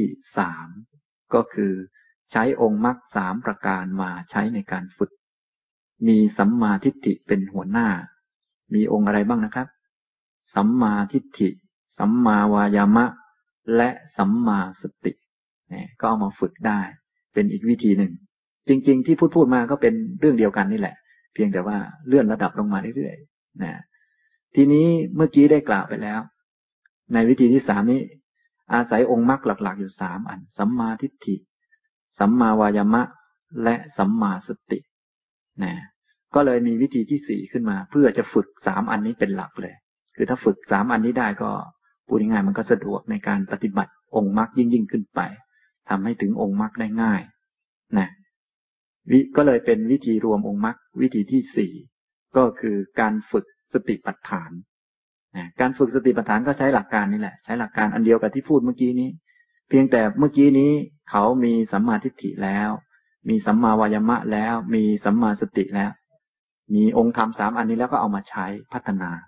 3ก็คือใช้องค์มรรค3ประการมาใช้ในการฝึกมีสัมมาทิฏฐิเป็นหัวหน้ามีองค์อะไรบ้างนะครับสัมมาทิฏฐิสัมมาวายามะและสัมมาสติก็เอามาฝึกได้เป็นอีกวิธีหนึ่งจริงๆที่พูดมาก็เป็นเรื่องเดียวกันนี่แหละเพียงแต่ว่าเลื่อนระดับลงมาเรื่อยๆนะทีนี้เมื่อกี้ได้กล่าวไปแล้วในวิธีที่3นี้อาศัยองค์มรรคหลักๆอยู่3อันสัมมาทิฏฐิสัมมาวายามะและสัมมาสตินะก็เลยมีวิธีที่4ขึ้นมาเพื่อจะฝึก3อันนี้เป็นหลักเลยคือถ้าฝึก3อันนี้ได้ก็พูดง่ายๆมันก็สะดวกในการปฏิบัติองค์มรรคยิ่งขึ้นไปทำให้ถึงองค์มรรคได้ง่ายนะก็เลยเป็นวิธีรวมองค์มรรควิธีที่4ก็คือการฝึกสติปัฏฐานการฝึกสติปัฏฐานก็ใช้หลักการนี่แหละใช้หลักการอันเดียวกับที่พูดเมื่อกี้นี้เพียงแต่เมื่อกี้นี้เขามีสัมมาทิฏฐิแล้วมีสัมมาวายามะแล้วมีสัมมาสติแล้วมีองค์ธรรม3อันนี้แล้วก็เอามาใช้พัฒนา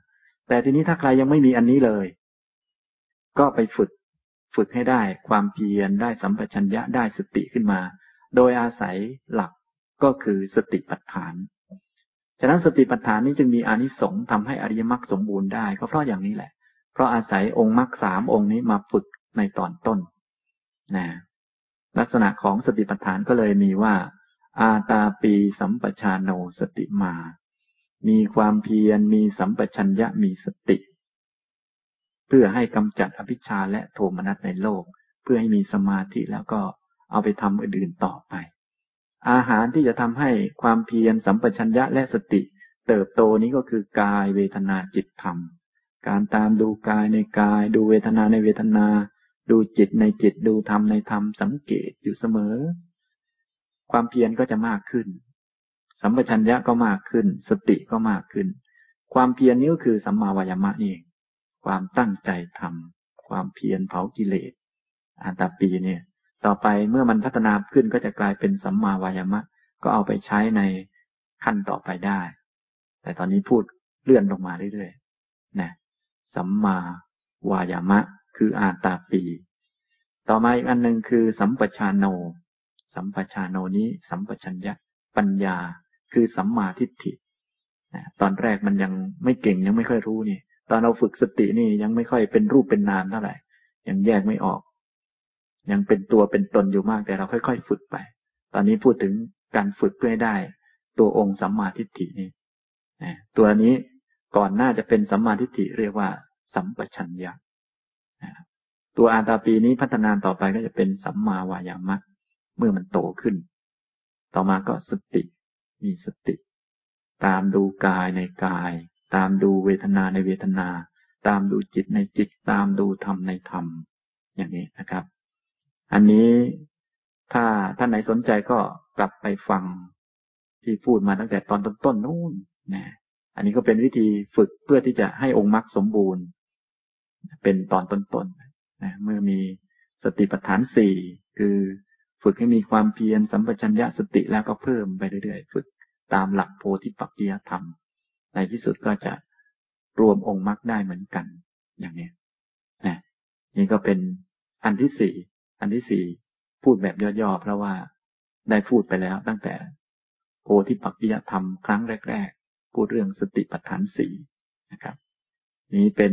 แต่ทีนี้ถ้าใครยังไม่มีอันนี้เลยก็ไปฝึกให้ได้ความเพียรได้สัมปชัญญะได้สติขึ้นมาโดยอาศัยหลักก็คือสติปัฏฐานฉะนั้นสติปัฏฐานนี้จึงมีอานิสงส์ทำให้อริยมรรคสมบูรณ์ได้ก็เพราะอย่างนี้แหละเพราะอาศัยองค์มรรคสามองค์นี้มาฝึกในตอนต้นนะลักษณะของสติปัฏฐานก็เลยมีว่าอาตาปีสัมปชานโนสติมามีความเพียรมีสัมปชัญญะมีสติเพื่อให้กำจัดอภิชฌาและโทมนัสในโลกเพื่อให้มีสมาธิแล้วก็เอาไปทำอื่นๆต่อไปอาหารที่จะทำให้ความเพียรสัมปชัญญะและสติเติบโตนี้ก็คือกายเวทนาจิตธรรมการตามดูกายในกายดูเวทนาในเวทนาดูจิตในจิตดูธรรมในธรรมสังเกตอยู่เสมอความเพียรก็จะมากขึ้นสัมปชัญญะก็มากขึ้นสติก็มากขึ้นความเพียรนี้ก็คือสัมมาวายามะนี่เองความตั้งใจทำความเพียรเผากิเลสอาตาปีเนี่ยต่อไปเมื่อมันพัฒนาขึ้นก็จะกลายเป็นสัมมาวายามะก็เอาไปใช้ในขั้นต่อไปได้แต่ตอนนี้พูดเลื่อนลงมาเรื่อยๆนะสัมมาวายามะคืออาตาปีต่อมาอีกอันหนึ่งคือสัมปชานโนสัมปชานโนนี้สัมปชัญญะปัญญาคือสัมมาทิฏฐิตอนแรกมันยังไม่เก่งยังไม่ค่อยรู้นี่ตอนเราฝึกสตินี่ยังไม่ค่อยเป็นรูปเป็นนามเท่าไหร่ยังแยกไม่ออกยังเป็นตัวเป็นตนอยู่มากแต่เราค่อยๆฝึกไปตอนนี้พูดถึงการฝึกเพื่อให้ได้ตัวองค์สัมมาทิฏฐินี่ตัวนี้ก่อนหน้าจะเป็นสัมมาทิฏฐิเรียกว่าสัมปชัญญะตัวอาตาปีนี้พัฒนาต่อไปก็จะเป็นสัมมาวายามะเมื่อมันโตขึ้นต่อมาก็สติมีสติตามดูกายในกายตามดูเวทนาในเวทนาตามดูจิตในจิตตามดูธรรมในธรรมอย่างนี้นะครับอันนี้ถ้าท่านไหนสนใจก็กลับไปฟังที่พูดมาตั้งแต่ตอนต้นๆนู่นนะอันนี้ก็เป็นวิธีฝึกเพื่อที่จะให้องค์มรรคสมบูรณ์เป็นตอนต้นๆนะเมื่อมีสติปัฏฐานสี่คือฝึกให้มีความเพียรสัมปชัญญะสติแล้วก็เพิ่มไปเรื่อยๆฝึกตามหลักโพธิปักขิยธรรมในที่สุดก็จะรวมองค์มรรคได้เหมือนกันอย่างนี้นะนี่ก็เป็นอันที่สี่พูดแบบย่อๆเพราะว่าได้พูดไปแล้วตั้งแต่โพธิปักขิยธรรมครั้งแรกๆพูดเรื่องสติปัฏฐานสี่นะครับนี้เป็น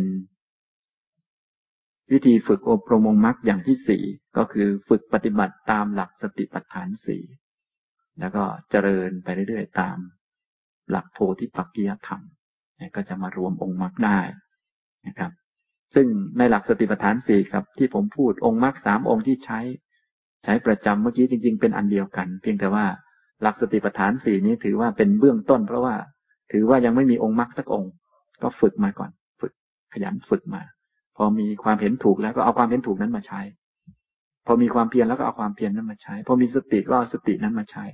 วิธีฝึกอบรมองค์มรรคอย่างที่สี่ก็คือฝึกปฏิบัติตามหลักสติปัฏฐานสี่แล้วก็เจริญไปเรื่อยๆตามหลักโพธิปักขิยธรรมก็จะมารวมองค์มรรคได้นะครับซึ่งในหลักสติปัฏฐานสี่ครับที่ผมพูดองค์มรรคสามองค์ที่ใช้ประจำเมื่อกี้จริงๆเป็นอันเดียวกันเพียงแต่ว่าหลักสติปัฏฐานสี่นี้ถือว่าเป็นเบื้องต้นเพราะว่าถือว่ายังไม่มีองค์มรรคสักองค์ก็ฝึกมาก่อนฝึกขยันฝึกมาพอมีความเห็นถูกแล้วก็เอาความเห็นถูกนั้นมาใช้พอมีความเพียรแล้วก็เอาความเพียรนั้นมาใช้พอมีสติก็เอาสตินั้นมาใช้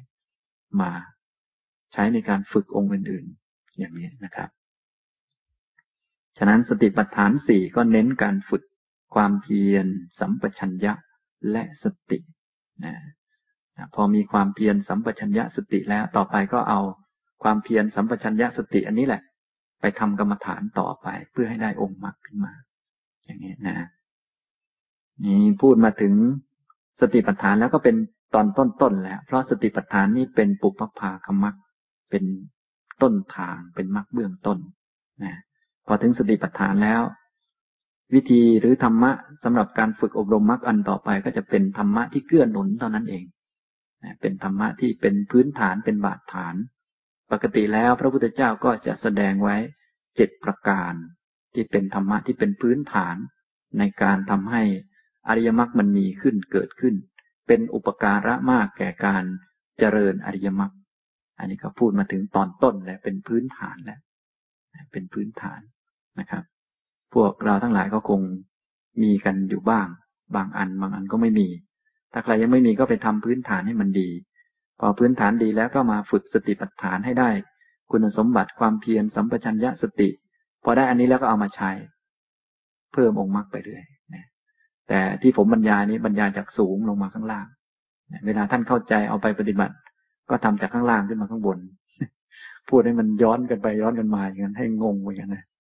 ในการฝึกองค์อื่นๆอย่างนี้นะครับฉะนั้นสติปัฏฐานสี่ก็เน้นการฝึกความเพียรสัมปชัญญะและสตินะพอมีความเพียรสัมปชัญญะสติแล้วต่อไปก็เอาความเพียรสัมปชัญญะสติอันนี้แหละไปทำกรรมฐานต่อไปเพื่อให้ได้องค์มรรคขึ้นมาอย่างนี้นะนี่พูดมาถึงสติปัฏฐานแล้วก็เป็นตอนต้นๆแล้วเพราะสติปัฏฐานนี้เป็นปุพพาคมรรคเป็นต้นทางเป็นมรรคเบื้องต้นนะพอถึงสติปัฏฐานแล้ววิธีหรือธรรมะสำหรับการฝึกอบรมมรรคอันต่อไปก็จะเป็นธรรมะที่เกื้อหนุนเท่านั้นเองเป็นธรรมะที่เป็นพื้นฐานเป็นบาดฐานปกติแล้วพระพุทธเจ้าก็จะแสดงไว้7ประการที่เป็นธรรมะที่เป็นพื้นฐานในการทำให้อริยมรรคมันมีขึ้นเกิดขึ้นเป็นอุปการะมากแก่การเจริญอริยมรรคอันนี้ก็พูดมาถึงตอนต้นแล้วเป็นพื้นฐานแล้วเป็นพื้นฐานนะครับพวกเราทั้งหลายก็คงมีกันอยู่บ้างบางอันก็ไม่มีถ้าใครยังไม่มีก็ไปทำพื้นฐานให้มันดีพอพื้นฐานดีแล้วก็มาฝึกสติปัฏฐานให้ได้คุณสมบัติความเพียรสัมปชัญญะสติพอได้อันนี้แล้วก็เอามาใช้เพิ่มองค์มรรคไปเรื่อยนะแต่ที่ผมบรรยายนี้บรรยายจากสูงลงมาข้างล่างเวลาท่านเข้าใจเอาไปปฏิบัติก็ทำจากข้างล่างขึ้นมาข้างบนพูดให้มันย้อนกันไปย้อนกันมาอย่างนั้นให้งงเหมือนกันนะ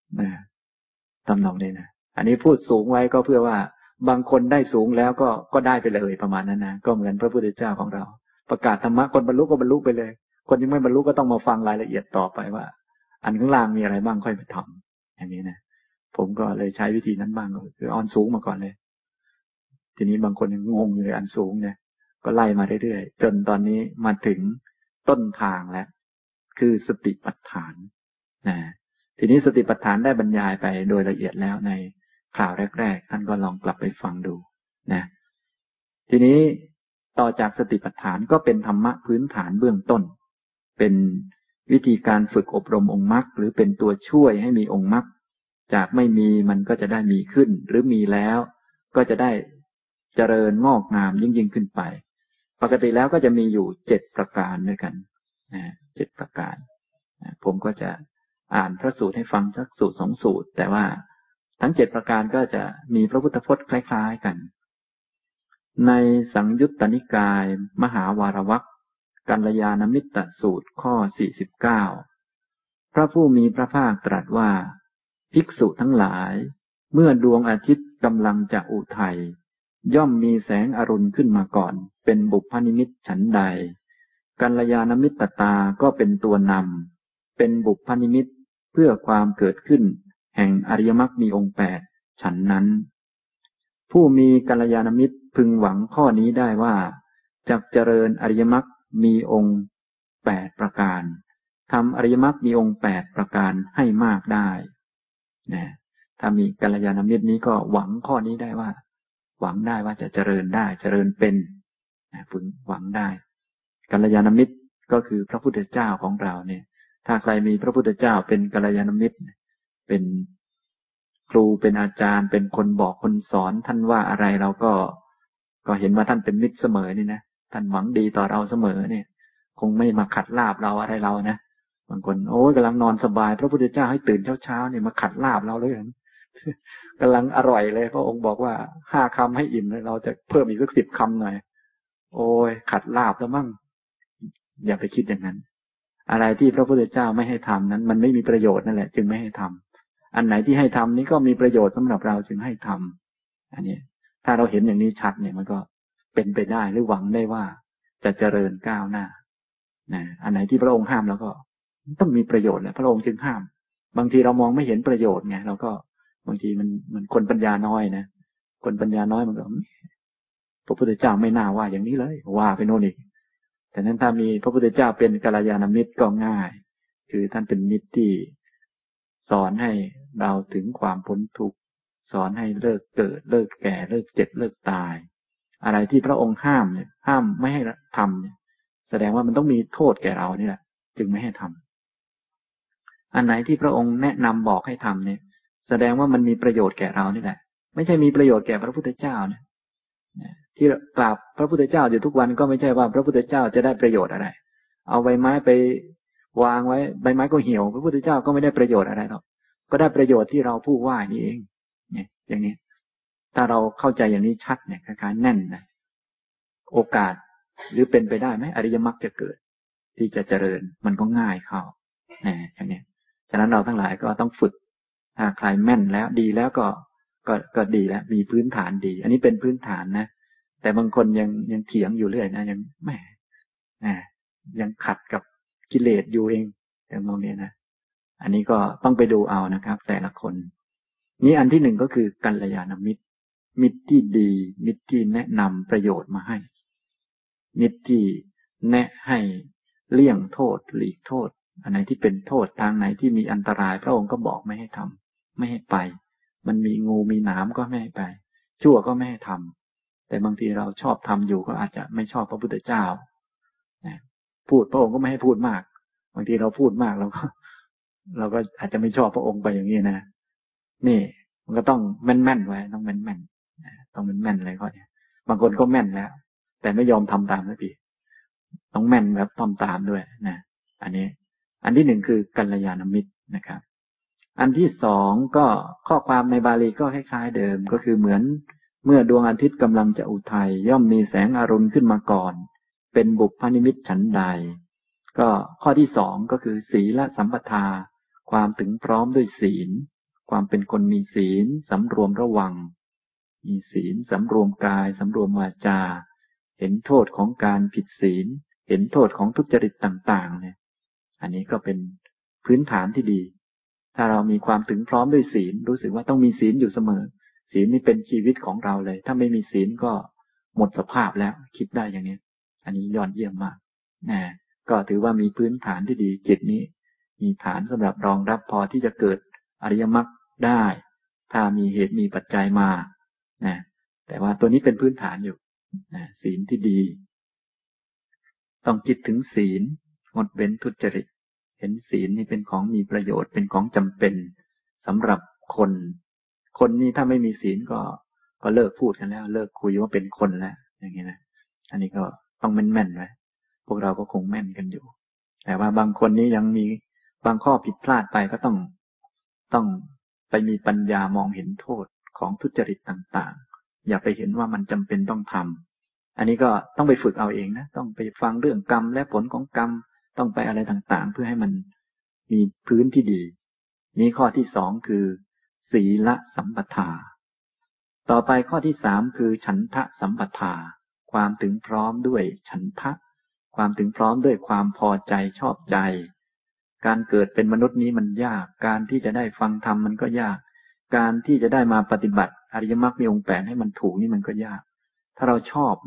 นะทำนองนี้นะอันนี้พูดสูงไว้ก็เพื่อว่าบางคนได้สูงแล้วก็ได้ไปเลยประมาณนั้นนะก็เหมือนพระพุทธเจ้าของเราประกาศธรรมะคนบรรลุก็บรรลุไปเลยคนยังไม่บรรลุก็ต้องมาฟังรายละเอียดต่อไปว่าอันข้างล่างมีอะไรบ้างค่อยไปทำอย่างนี้นะผมก็เลยใช้วิธีนั้นบ้างก็คืออันสูงมาก่อนเลยทีนี้บางคนยังงงอยู่เลยอันสูงเนี่ยก็ไล่มาเรื่อยๆจนตอนนี้มาถึงต้นทางแล้วคือสติปัฏฐานนะทีนี้สติปัฏฐานได้บรรยายไปโดยละเอียดแล้วในคราวแรกๆท่านก็ลองกลับไปฟังดูนะทีนี้ต่อจากสติปัฏฐานก็เป็นธรรมะพื้นฐานเบื้องต้นเป็นวิธีการฝึกอบรมองค์มรรคหรือเป็นตัวช่วยให้มีองค์มรรคจากไม่มีมันก็จะได้มีขึ้นหรือมีแล้วก็จะได้เจริญงอกงามยิ่งขึ้นไปปกติแล้วก็จะมีอยู่7ประการด้วยกันนะ7ประการผมก็จะอ่านพระสูตรให้ฟังสักสูตร2สูตรแต่ว่าทั้ง7ประการก็จะมีพระพุทธพจน์คล้ายๆกันในสังยุตตนิกายมหาวารวรรคกัลยาณมิตรสูตรข้อ49พระผู้มีพระภาคตรัสว่าภิกษุทั้งหลายเมื่อดวงอาทิตย์กำลังจะอุทัยย่อมมีแสงอรุณขึ้นมาก่อนเป็นบุพนิมิตฉันใดกัลยาณมิตรตาก็เป็นตัวนำเป็นบุพนิมิตเพื่อความเกิดขึ้นแห่งอริยมรรคมีองค์8ฉันนั้นผู้มีกัลยาณมิตรพึงหวังข้อนี้ได้ว่าจักเจริญอริยมรรคมีองค์8ประการทำอริยมรรคมีองค์8ประการให้มากได้นะถ้ามีกัลยาณมิตรนี้ก็หวังข้อนี้ได้ว่าหวังได้ว่าจะเจริญได้เจริญเป็นนะพึงหวังได้กัลยาณมิตรก็คือพระพุทธเจ้าของเราเนี่ยถ้าใครมีพระพุทธเจ้าเป็นกัลยาณมิตรเป็นครูเป็นอาจารย์เป็นคนบอกคนสอนท่านว่าอะไรเราก็เห็นว่าท่านเป็นมิตรเสมอนี่นะท่านหวังดีต่อเราเสมอเนี่ยคงไม่มาขัดลาบเราอะไรเรานะบางคนโอ้ยกำลังนอนสบายพระพุทธเจ้าให้ตื่นเช้าเนี่ยมาขัดลาบเราเลยกำลังอร่อยเลยพระองค์บอกว่า5 คำให้อิ่มเลยเราจะเพิ่มอีกสัก10 คำหน่อยโอ้ยขัดลาบแล้วมั่งอย่าไปคิดอย่างนั้นอะไรที่พระพุทธเจ้าไม่ให้ทำนั้นมันไม่มีประโยชน์นั่นแหละจึงไม่ให้ทำอันไหนที่ให้ทำนี้ก็มีประโยชน์สำหรับเราจึงให้ทำอันนี้ถ้าเราเห็นอย่างนี้ชัดเนี่ยมันก็เป็นไปได้หรือหวังได้ว่าจะเจริญก้าวหน้านะอันไหนที่พระองค์ห้ามแล้วก็ต้องมีประโยชน์แหละพระองค์จึงห้ามบางทีเรามองไม่เห็นประโยชน์ไงเราก็บางทีมันคนปัญญาน้อยนะคนปัญญาน้อยมันก็พระพุทธเจ้าไม่น่าว่าอย่างนี้เลยว่าไปโน่นอีกแต่นั้นถ้ามีพระพุทธเจ้าเป็นกัลยาณมิตรก็ง่ายคือท่านเป็นมิตรที่สอนให้เราถึงความพ้นทุกข์สอนให้เลิกเกิดเลิกแก่เลิกเจ็บเลิกตายอะไรที่พระองค์ห้ามเนี่ยห้ามไม่ให้ทำเนี่ยแสดงว่ามันต้องมีโทษแก่เรานี่แหละจึงไม่ให้ทำอันไหนที่พระองค์แนะนำบอกให้ทำเนี่ยแสดงว่ามันมีประโยชน์แก่เรานี่แหละไม่ใช่มีประโยชน์แก่พระพุทธเจ้าเนี่ยที่กราบพระพุทธเจ้าอยู่ทุกวันก็ไม่ใช่ว่าพระพุทธเจ้าจะได้ประโยชน์อะไรเอาใบไม้ไปวางไว้ใบไม้ก็เหี่ยวพระพุทธเจ้าก็ไม่ได้ประโยชน์อะไรหรอกก็ได้ประโยชน์ที่เราผู้ไหว้นี่เองเนี่ยอย่างนี้ถ้าเราเข้าใจอย่างนี้ชัดเนี่ยคล้ายๆแน่นนะโอกาสหรือเป็นไปได้ไหมอริยมรรคจะเกิดที่จะเจริญมันก็ง่ายเข้าอย่างนี้ฉะนั้นเราทั้งหลายก็ต้องฝึกถ้าใครแม่นแล้วดีแล้วก็ดีแล้วมีพื้นฐานดีอันนี้เป็นพื้นฐานนะแต่บางคนยังเถียงอยู่เรื่อยนะยังแหมยังขัดกับกิเลสอยู่เองอย่างมองเนี่ยนะอันนี้ก็ต้องไปดูเอานะครับแต่ละคนนี้อันที่หนึ่งก็คือกัลยาณมิตรมิตรที่ดีมิตรที่แนะนำประโยชน์มาให้มิตรที่แนะให้เลี่ยงโทษหลีกโทษอันไหนที่เป็นโทษทางไหนที่มีอันตรายพระองค์ก็บอกไม่ให้ทำไม่ให้ไปมันมีงูมีหนามก็ไม่ให้ไปชั่วก็ไม่ให้ทำแต่บางทีเราชอบทำอยู่ก็อาจจะไม่ชอบพระพุทธเจ้าพูดพระองค์ก็ไม่ให้พูดมากบางทีเราพูดมากเราก็อาจจะไม่ชอบพระองค์ไปอย่างนี้นะนี่มันก็ต้องแม่นๆไว้ต้องแม่นๆต้องแม่นๆเลยข้อนี้บางคนก็แม่นแล้วแต่ไม่ยอมทำตามสักทีต้องแม่นแบบทำตามด้วยนะอันนี้อันที่หนึ่งคือกัลยาณมิตรนะครับอันที่สองก็ข้อความในบาลีก็คล้ายๆเดิมก็คือเหมือนเมื่อดวงอาทิตย์กำลังจะอุทัยย่อมมีแสงอรุณขึ้นมาก่อนเป็นบุพนิมิตฉันใดก็ข้อที่สองก็คือศีลสัมปทาความถึงพร้อมด้วยศีลความเป็นคนมีศีลสำรวมระวังมีศีลสำรวมกายสำรวมวาจาเห็นโทษของการผิดศีลเห็นโทษของทุจริตต่างๆเนี่ยอันนี้ก็เป็นพื้นฐานที่ดีถ้าเรามีความถึงพร้อมด้วยศีลรู้สึกว่าต้องมีศีลอยู่เสมอศีลนี่เป็นชีวิตของเราเลยถ้าไม่มีศีลก็หมดสภาพแล้วคิดได้อย่างนี้อันนี้ยอดเยี่ยมมากนะก็ถือว่ามีพื้นฐานที่ดีจิตนี้มีฐานสำหรับรองรับพอที่จะเกิดอริยมรรคได้ถ้ามีเหตุมีปัจจัยมานะแต่ว่าตัวนี้เป็นพื้นฐานอยู่นะศีลที่ดีต้องคิดถึงศีลงดเว้นทุจริตเห็นศีลนี่เป็นของมีประโยชน์เป็นของจำเป็นสำหรับคนนี่ถ้าไม่มีศีลก็เลิกพูดกันแล้วเลิกคุยว่าเป็นคนแล้วอย่างนี้นะอันนี้ก็ต้องแม่นๆไว้พวกเราก็คงแม่นกันอยู่แต่ว่าบางคนนี้ยังมีบางข้อผิดพลาดไปก็ต้องไปมีปัญญามองเห็นโทษของทุจริตต่างๆอย่าไปเห็นว่ามันจำเป็นต้องทำอันนี้ก็ต้องไปฝึกเอาเองนะต้องไปฟังเรื่องกรรมและผลของกรรมต้องไปอะไรต่างๆเพื่อให้มันมีพื้นที่ดีนี้ข้อที่สองคือศีลสัมปทาต่อไปข้อที่สามคือฉันทะสัมปทาความถึงพร้อมด้วยฉันทะความถึงพร้อมด้วยความพอใจชอบใจการเกิดเป็นมนุษย์นี้มันยากการที่จะได้ฟังธรรมมันก็ยากการที่จะได้มาปฏิบัติอริยมรรคมีองค์แปดให้มันถูกนี่มันก็ยากถ้าเราชอบ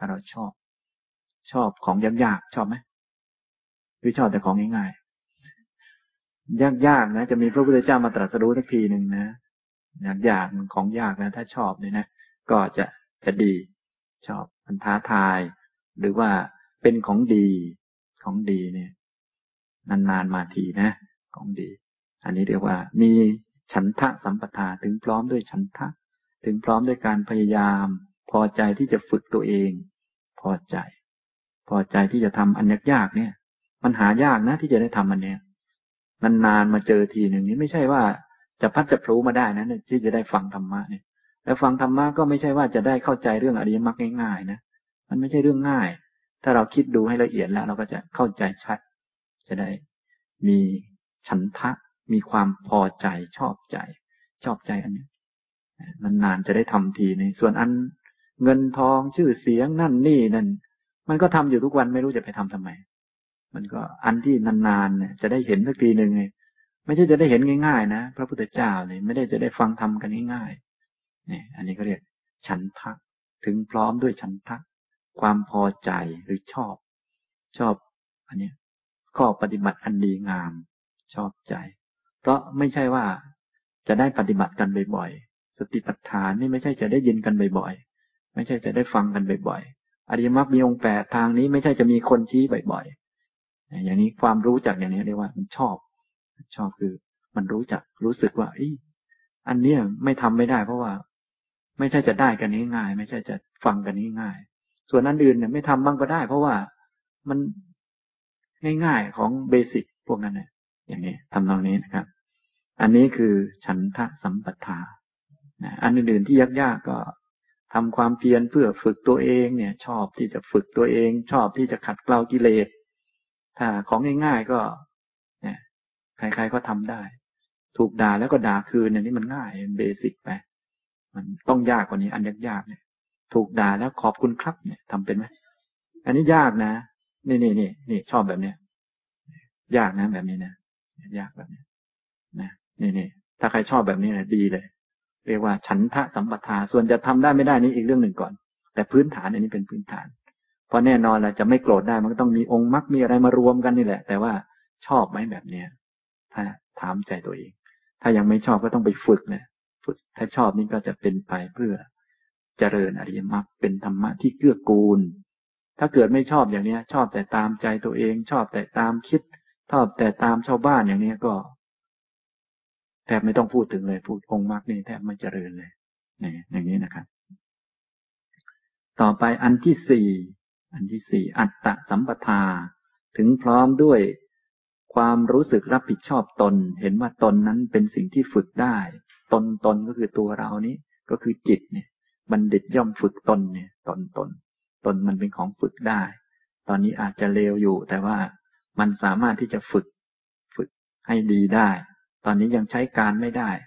ของยากๆชอบไหมหรือชอบแต่ของง่ายๆยากๆนะจะมีพระพุทธเจ้ามาตรัสรู้สักทีหนึ่งนะยากๆของยากนะถ้าชอบเนี่ยนะก็จะดีชอบมันท้าทายหรือว่าเป็นของดีเนี่ยนานๆมาทีนะของดีอันนี้เรียกว่ามีฉันทะสัมปทาถึงพร้อมด้วยฉันทะถึงพร้อมด้วยการพยายามพอใจที่จะฝึกตัวเองพอใจที่จะทำอันยากๆเนี่ยมันหายากนะที่จะได้ทำอันเนี้ยนานๆมาเจอทีหนึ่งนี้ไม่ใช่ว่าจะพัดจะพลูมาได้นะที่จะได้ฟังธรรมะเนี่ยแล้วฟังธรรมะก็ไม่ใช่ว่าจะได้เข้าใจเรื่องอริยมรรคง่ายๆนะมันไม่ใช่เรื่องง่ายถ้าเราคิดดูให้ละเอียดแล้วเราก็จะเข้าใจชัดจะได้มีฉันทะมีความพอใจชอบใจอันนี้นานๆจะได้ทำทีนึงส่วนอันเงินทองชื่อเสียงนั่นนี่นั่นมันก็ทำอยู่ทุกวันไม่รู้จะไปทำทำไมมันก็อันที่นานๆเนี่ยจะได้เห็นสักทีหนึ่งไงไม่ใช่จะได้เห็นง่ายๆนะพระพุทธเจ้าเนี่ยไม่ได้จะได้ฟังธรรมกันง่ายๆเนี่ยอันนี้ก็เรียกฉันทะถึงพร้อมด้วยฉันทะความพอใจหรือชอบอันนี้ข้อปฏิบัติอันดีงามชอบใจเพราะไม่ใช่ว่าจะได้ปฏิบัติกันบ่อยๆสติปัฏฐานนี่ไม่ใช่จะได้ยินกันบ่อยๆไม่ใช่จะได้ฟังกันบ่อยๆอริยมรรคมีองค์แปดทางนี้ไม่ใช่จะมีคนชี้บ่อยๆอย่างนี้ความรู้จักอย่างนี้เรียกว่ามันชอบคือมันรู้สึกว่าอันเนี้ยไม่ทำไม่ได้เพราะว่าไม่ใช่จะได้กันง่ายๆไม่ใช่จะฟังกันง่ายๆส่วนอันอื่นเนี่ยไม่ทำบ้างก็ได้เพราะว่ามันง่ายๆของเบสิกพวกนั้นเนี่ยอย่างนี้ทำนองนี้นะครับอันนี้คือฉันทะสัมปทาอันอื่นๆที่ยากๆก็ทำความเพียรเพื่อฝึกตัวเองเนี่ยชอบที่จะฝึกตัวเองชอบที่จะขัดเกลากิเลสถ้าของง่ายๆก็เนี่ยใครๆก็ทำได้ถูกด่าแล้วก็ด่าคืนเนี่ยนี่มันง่ายเบสิกไปมันต้องยากกว่านี้อันยากๆเนี่ยถูกด่าแล้วขอบคุณครับเนี่ยทำเป็นไหมอันนี้ยากนะนี่ชอบแบบเนี้ยยากนะแบบนี้นะยากแบบนี้นะนี่ถ้าใครชอบแบบนี้นะดีเลยเรียกว่าฉันทะสัมปทาส่วนจะทำได้ไม่ได้นี่อีกเรื่องหนึ่งก่อนแต่พื้นฐานอันนี้เป็นพื้นฐานเพราะแน่นอนแหละจะไม่โกรธได้มันก็ต้องมีองค์มรรคมีอะไรมารวมกันนี่แหละแต่ว่าชอบไหมแบบเนี้ยถ้าถามใจตัวเองถ้ายังไม่ชอบก็ต้องไปฝึกนะฝึกถ้าชอบนี่ก็จะเป็นไปเพื่อเจริญอริยมรรคเป็นธรรมะที่เกื้อกูลถ้าเกิดไม่ชอบอย่างนี้ชอบแต่ตามใจตัวเองชอบแต่ตามคิดชอบแต่ตามชาวบ้านอย่างนี้ก็แทบไม่ต้องพูดถึงเลยพูดองค์มรรคนี่แทบไม่เจริญเลยนี่อย่างนี้นะครับต่อไปอันที่สี่อัตตสัมปทาถึงพร้อมด้วยความรู้สึกรับผิดชอบตนเห็นว่าตนนั้นเป็นสิ่งที่ฝึกได้ตนก็คือตัวเรานี้ก็คือจิตเนี่ยบัณฑิตย่อมฝึกตนเนี่ยตนมันเป็นของฝึกได้ตอนนี้อาจจะเลวอยู่แต่ว่ามันสามารถที่จะฝึกให้ดีได้ตอนนี้ยังใช้การไม่ได้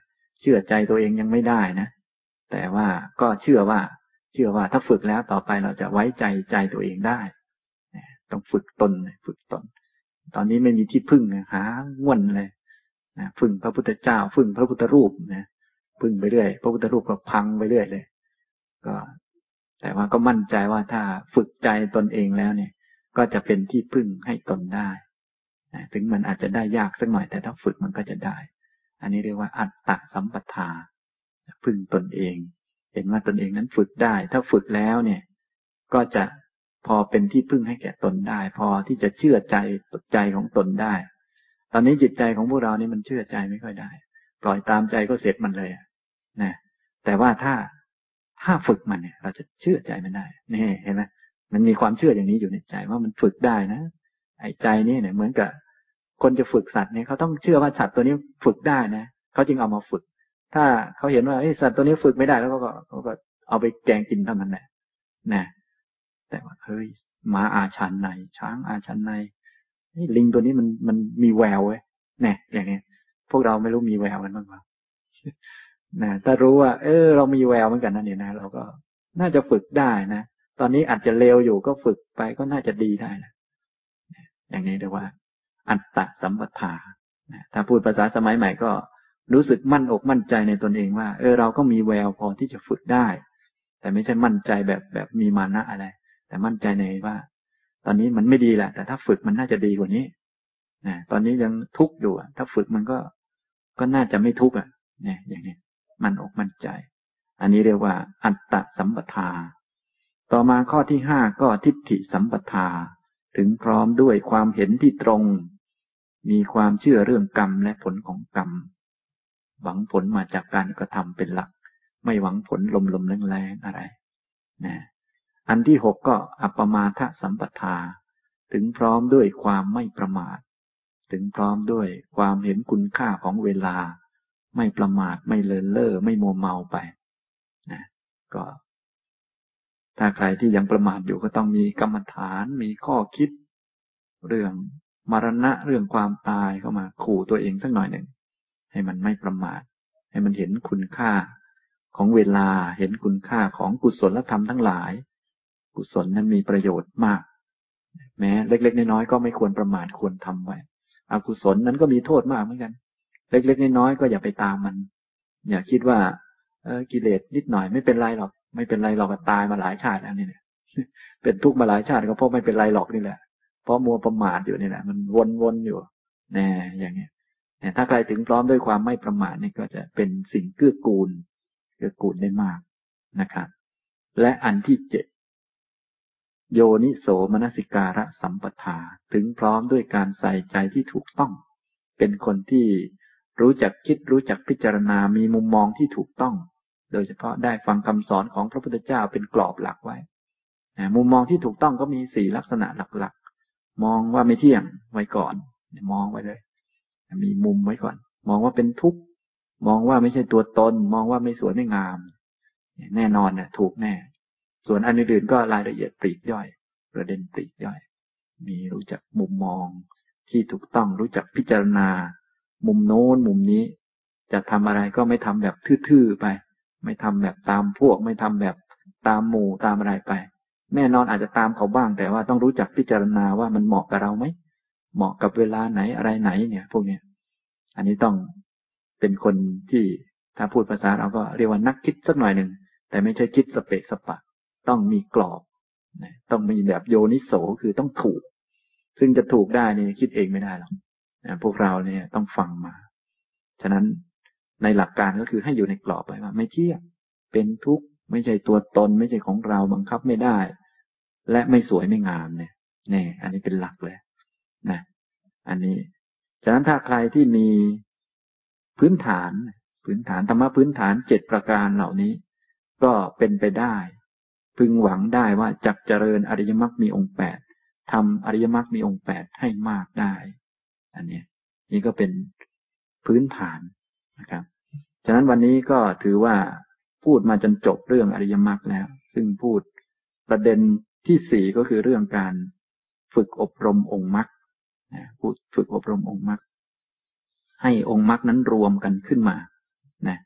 เชื่อใจตัวเองยังไม่ได้นะแต่ว่าก็เชื่อว่าถ้าฝึกแล้วต่อไปเราจะไว้ใจตัวเองได้ต้องฝึกตนตอนนี้ไม่มีที่พึ่งหาง่วนเลยพึ่งพระพุทธเจ้าพึ่งพระพุทธรูปนะพึ่งไปเรื่อยพระพุทธรูปก็พังไปเรื่อยเลยก็แต่ว่าก็มั่นใจว่าถ้าฝึกใจตนเองแล้วเนี่ยก็จะเป็นที่พึ่งให้ตนได้ถึงมันอาจจะได้ยากสักหน่อยแต่ถ้าฝึกมันก็จะได้อันนี้เรียกว่าอัตตสัมปทาพึ่งตนเองเห็นว่าตนเองนั้นฝึกได้ถ้าฝึกแล้วเนี่ยก็จะพอเป็นที่พึ่งให้แก่ตนได้พอที่จะเชื่อใจของตนได้ตอนนี้จิตใจของพวกเรานี่มันเชื่อใจไม่ค่อยได้ปล่อยตามใจก็เสร็จมันเลยนะแต่ว่าถ้าฝึกมันเนี่ยเราจะเชื่อใจมันได้นี่เห็นไหมมันมีความเชื่ออย่างนี้อยู่ในใจว่ามันฝึกได้นะไอ้ใจนี่เนี่ยเหมือนกับคนจะฝึกสัตว์เนี่ยเขาต้องเชื่อว่าสัตว์ตัวนี้ฝึกได้นะเขาจึงเอามาฝึกถ้าเขาเห็นว่าสัตว์ตัวนี้ฝึกไม่ได้แล้วก็เอาไปแกงกินเท่านั้นแหละนะแต่ว่าเฮ้ยม้าอาชันในช้างอาชันในลิงตัวนี้มันมีแววเว้ยเนี่ยอย่างเงี้ยพวกเราไม่รู้มีแววกันบ้างเปล่านะถ้ารู้ว่าเรามีแววเหมือนกันนั่นเนี่ยนะเราก็น่าจะฝึกได้นะตอนนี้อาจจะเลวอยู่ก็ฝึกไปก็น่าจะดีได้นะอย่างนี้เรียกว่าอัตตสัมปทาถ้าพูดภาษาสมัยใหม่ก็รู้สึกมั่นอกมั่นใจในตนเองว่าเราก็มีแววพอที่จะฝึกได้แต่ไม่ใช่มั่นใจแบบมีมานะอะไรแต่มั่นใจในว่าตอนนี้มันไม่ดีแหละแต่ถ้าฝึกมันน่าจะดีกว่านี้ตอนนี้ยังทุกข์อยู่ถ้าฝึกมันก็น่าจะไม่ทุกข์เนี่ยอย่างนี้มั่นอกมั่นใจอันนี้เรียกว่าอัตตสัมปทาต่อมาข้อที่ห้าก็ทิฏฐิสัมปทาถึงพร้อมด้วยความเห็นที่ตรงมีความเชื่อเรื่องกรรมและผลของกรรมหวังผลมาจากการกระทำเป็นหลักไม่หวังผลลมๆแรงๆอะไรนะอันที่หกก็อัปปมาทสัมปทาถึงพร้อมด้วยความไม่ประมาทถึงพร้อมด้วยความเห็นคุณค่าของเวลาไม่ประมาทไม่เลินเล่อไม่มัวเมาไปนะก็ถ้าใครที่ยังประมาทอยู่ก็ต้องมีกรรมฐานมีข้อคิดเรื่องมรณะเรื่องความตายเข้ามาขู่ตัวเองสักหน่อยหนึ่งให้มันไม่ประมาทให้มันเห็นคุณค่าของเวลาเห็นคุณค่าของกุศลธรรมทั้งหลายกุศลนั้นมีประโยชน์มากแม้เล็กๆน้อยๆก็ไม่ควรประมาทควรทำไว้อกุศลนั้นก็มีโทษมากเหมือนกันเล็กๆน้อยๆก็อย่าไปตามมันอย่าคิดว่ากิเลสนิดหน่อยไม่เป็นไรหรอกไม่เป็นไรหรอกตายมาหลายชาติแล้วนี่เนี่ยเป็นทุกข์มาหลายชาติก็เพราะไม่เป็นไรหรอกนี่แหละเพราะมัวประมาทอยู่นี่แหละมันวนๆอยู่แน่อย่างเงี้ยถ้าใครถึงพร้อมด้วยความไม่ประมาทนี่ก็จะเป็นสิ่งเกื้อกูลได้มากนะครับและอันที่เจ็ดโยนิโสมนสิการะสัมปทาถึงพร้อมด้วยการใส่ใจที่ถูกต้องเป็นคนที่รู้จักคิดรู้จักพิจารณามีมุมมองที่ถูกต้องโดยเฉพาะได้ฟังคำสอนของพระพุทธเจ้าเป็นกรอบหลักไว้มุมมองที่ถูกต้องก็มีสี่ลักษณะหลักๆมองว่าไม่เที่ยงไว้ก่อนมองไว้เลยมีมุมไว้ก่อนมองว่าเป็นทุกข์มองว่าไม่ใช่ตัวตนมองว่าไม่สวยไม่งามแน่นอนเนี่ยถูกแน่ส่วนอันอื่นๆก็รายละเอียดปลีกย่อยประเด็นปลีกย่อยมีรู้จักมุมมองที่ถูกต้องรู้จักพิจารณามุมโน้นมุมนี้จะทำอะไรก็ไม่ทำแบบทื่อๆไปไม่ทำแบบตามพวกไม่ทำแบบตามหมู่ตามอะไรไปแน่นอนอาจจะตามเขาบ้างแต่ว่าต้องรู้จักพิจารณาว่ามันเหมาะกับเราไหมเหมาะกับเวลาไหนอะไรไหนเนี่ยพวกเนี้ยอันนี้ต้องเป็นคนที่ถ้าพูดภาษาเราก็เรียกว่านักคิดสักหน่อยหนึ่งแต่ไม่ใช่คิดสเปะสปะต้องมีกรอบต้องมีแบบโยนิโสคือต้องถูกซึ่งจะถูกได้นี่คิดเองไม่ได้หรอกพวกเราเนี่ยต้องฟังมาฉะนั้นในหลักการก็คือให้อยู่ในกรอบไว้ว่าไม่เที่ยงเป็นทุกข์ไม่ใช่ตัวตนไม่ใช่ของเราบังคับไม่ได้และไม่สวยไม่งามเนี่ยนี่อันนี้เป็นหลักเลยนะอันนี้ฉะนั้นถ้าใครที่มีพื้นฐานธรรมะพื้นฐาน7ประการเหล่านี้ก็เป็นไปได้พึงหวังได้ว่าจักเจริญอริยมรรคมีองค์8ทำอริยมรรคมีองค์8ให้มากได้อันนี้นี่ก็เป็นพื้นฐานนะครับฉะนั้นวันนี้ก็ถือว่าพูดมาจนจบเรื่องอริยมรรคแล้วซึ่งพูดประเด็นที่4ก็คือเรื่องการฝึกอบรมองค์มรรคพูดฝึกอบรมองค์มรรคให้องค์มรรคนั้นรวมกันขึ้นมานะ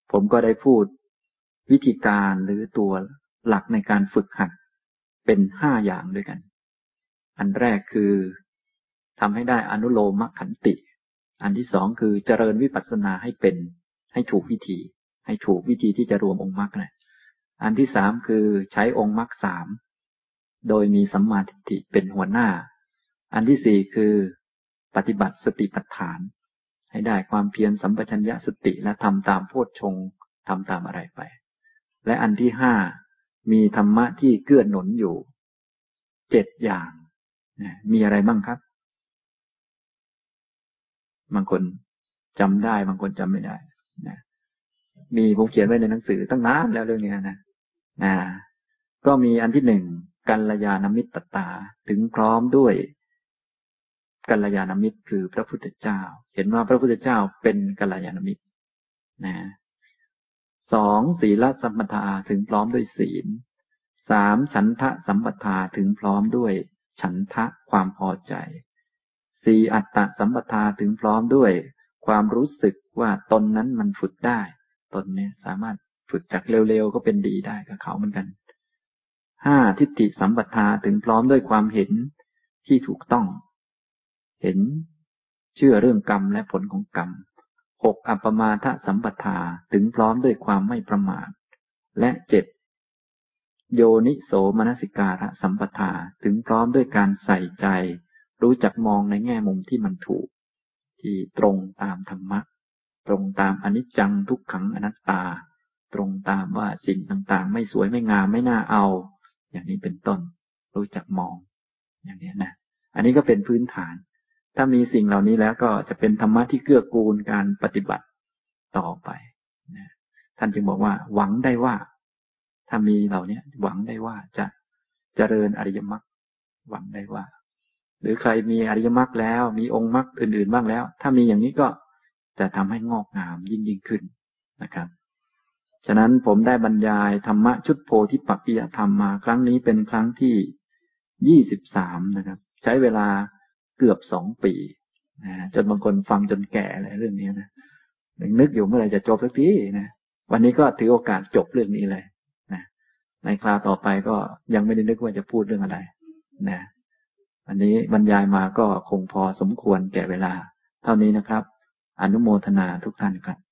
ผมก็ได้พูดวิธีการหรือตัวหลักในการฝึกหัดเป็น5 อย่างด้วยกันอันแรกคือทำให้ได้อนุโลมขันติอันที่สองคือเจริญวิปัสสนาให้เป็นให้ถูกวิธีที่จะรวมองค์มรรคนะอันที่สามคือใช้องค์มรรค3โดยมีสัมมาทิฏฐิเป็นหัวหน้าอันที่สี่คือปฏิบัติสติปัฏฐานให้ได้ความเพียรสัมปชัญญะสติและทำตามโพชฌงค์ทำตามอะไรไปและอันที่ห้ามีธรรมะที่เกื้อหนุนอยู่7 อย่างมีอะไรบ้างครับบางคนจำได้บางคนจำไม่ได้นะมีผมเขียนไว้ในหนังสือตั้งนานแล้วเรื่องนี้นะก็มีอันที่1กัลยาณมิตรตาถึงพร้อมด้วยกัลยาณมิตรคือพระพุทธเจ้าเห็นว่าพระพุทธเจ้าเป็นกัลยาณมิตรนะ2ศีลสัมปทาถึงพร้อมด้วยศีล3ฉันทะสัมปทาถึงพร้อมด้วยฉันทะความพอใจ4อัตตสัมปทาถึงพร้อมด้วยความรู้สึกว่าตนนั้นมันฝึกได้ตนเนี่ยสามารถฝึกจากเร็วๆก็เป็นดีได้กับเขาเหมือนกัน5ทิฏฐิสัมปทาถึงพร้อมด้วยความเห็นที่ถูกต้องเห็นเชื่อเรื่องกรรมและผลของกรรม6อัปปมาทสัมปทาถึงพร้อมด้วยความไม่ประมาทและ7โยนิโสมนสิการะสัมปทาถึงพร้อมด้วยการใส่ใจรู้จักมองในแง่มุมที่มันถูกที่ตรงตามธรรมะตรงตามอนิจจังทุกขังอนัตตาตรงตามว่าสิ่งต่างๆไม่สวยไม่งามไม่น่าเอาอย่างนี้เป็นต้นรู้จักมองอย่างนี้นะอันนี้ก็เป็นพื้นฐานถ้ามีสิ่งเหล่านี้แล้วก็จะเป็นธรรมะที่เกื้อกูลการปฏิบัติต่อไปนะท่านจึงบอกว่าหวังได้ว่าถ้ามีเหล่านี้หวังได้ว่าจะเจริญอริยมรรคหวังได้ว่าหรือใครมีอริยมรรคแล้วมีองค์มรรคอื่นๆบ้างแล้วถ้ามีอย่างนี้ก็จะทำให้งอกงามยิ่งขึ้นนะครับฉะนั้นผมได้บรรยายธรรมะชุดโพธิปักขิยธรรมมาครั้งนี้เป็นครั้งที่23นะครับใช้เวลาเกือบ2 ปีจนบางคนฟังจนแก่เลยเรื่องนี้นะนึกอยู่เมื่อไหร่จะจบสักทีนะวันนี้ก็ถือโอกาสจบเรื่องนี้เลยนะในคราวต่อไปก็ยังไม่ได้นึกว่าจะพูดเรื่องอะไรนะอันนี้บรรยายมาก็คงพอสมควรแก่เวลาเท่านี้นะครับอนุโมทนาทุกท่านครับ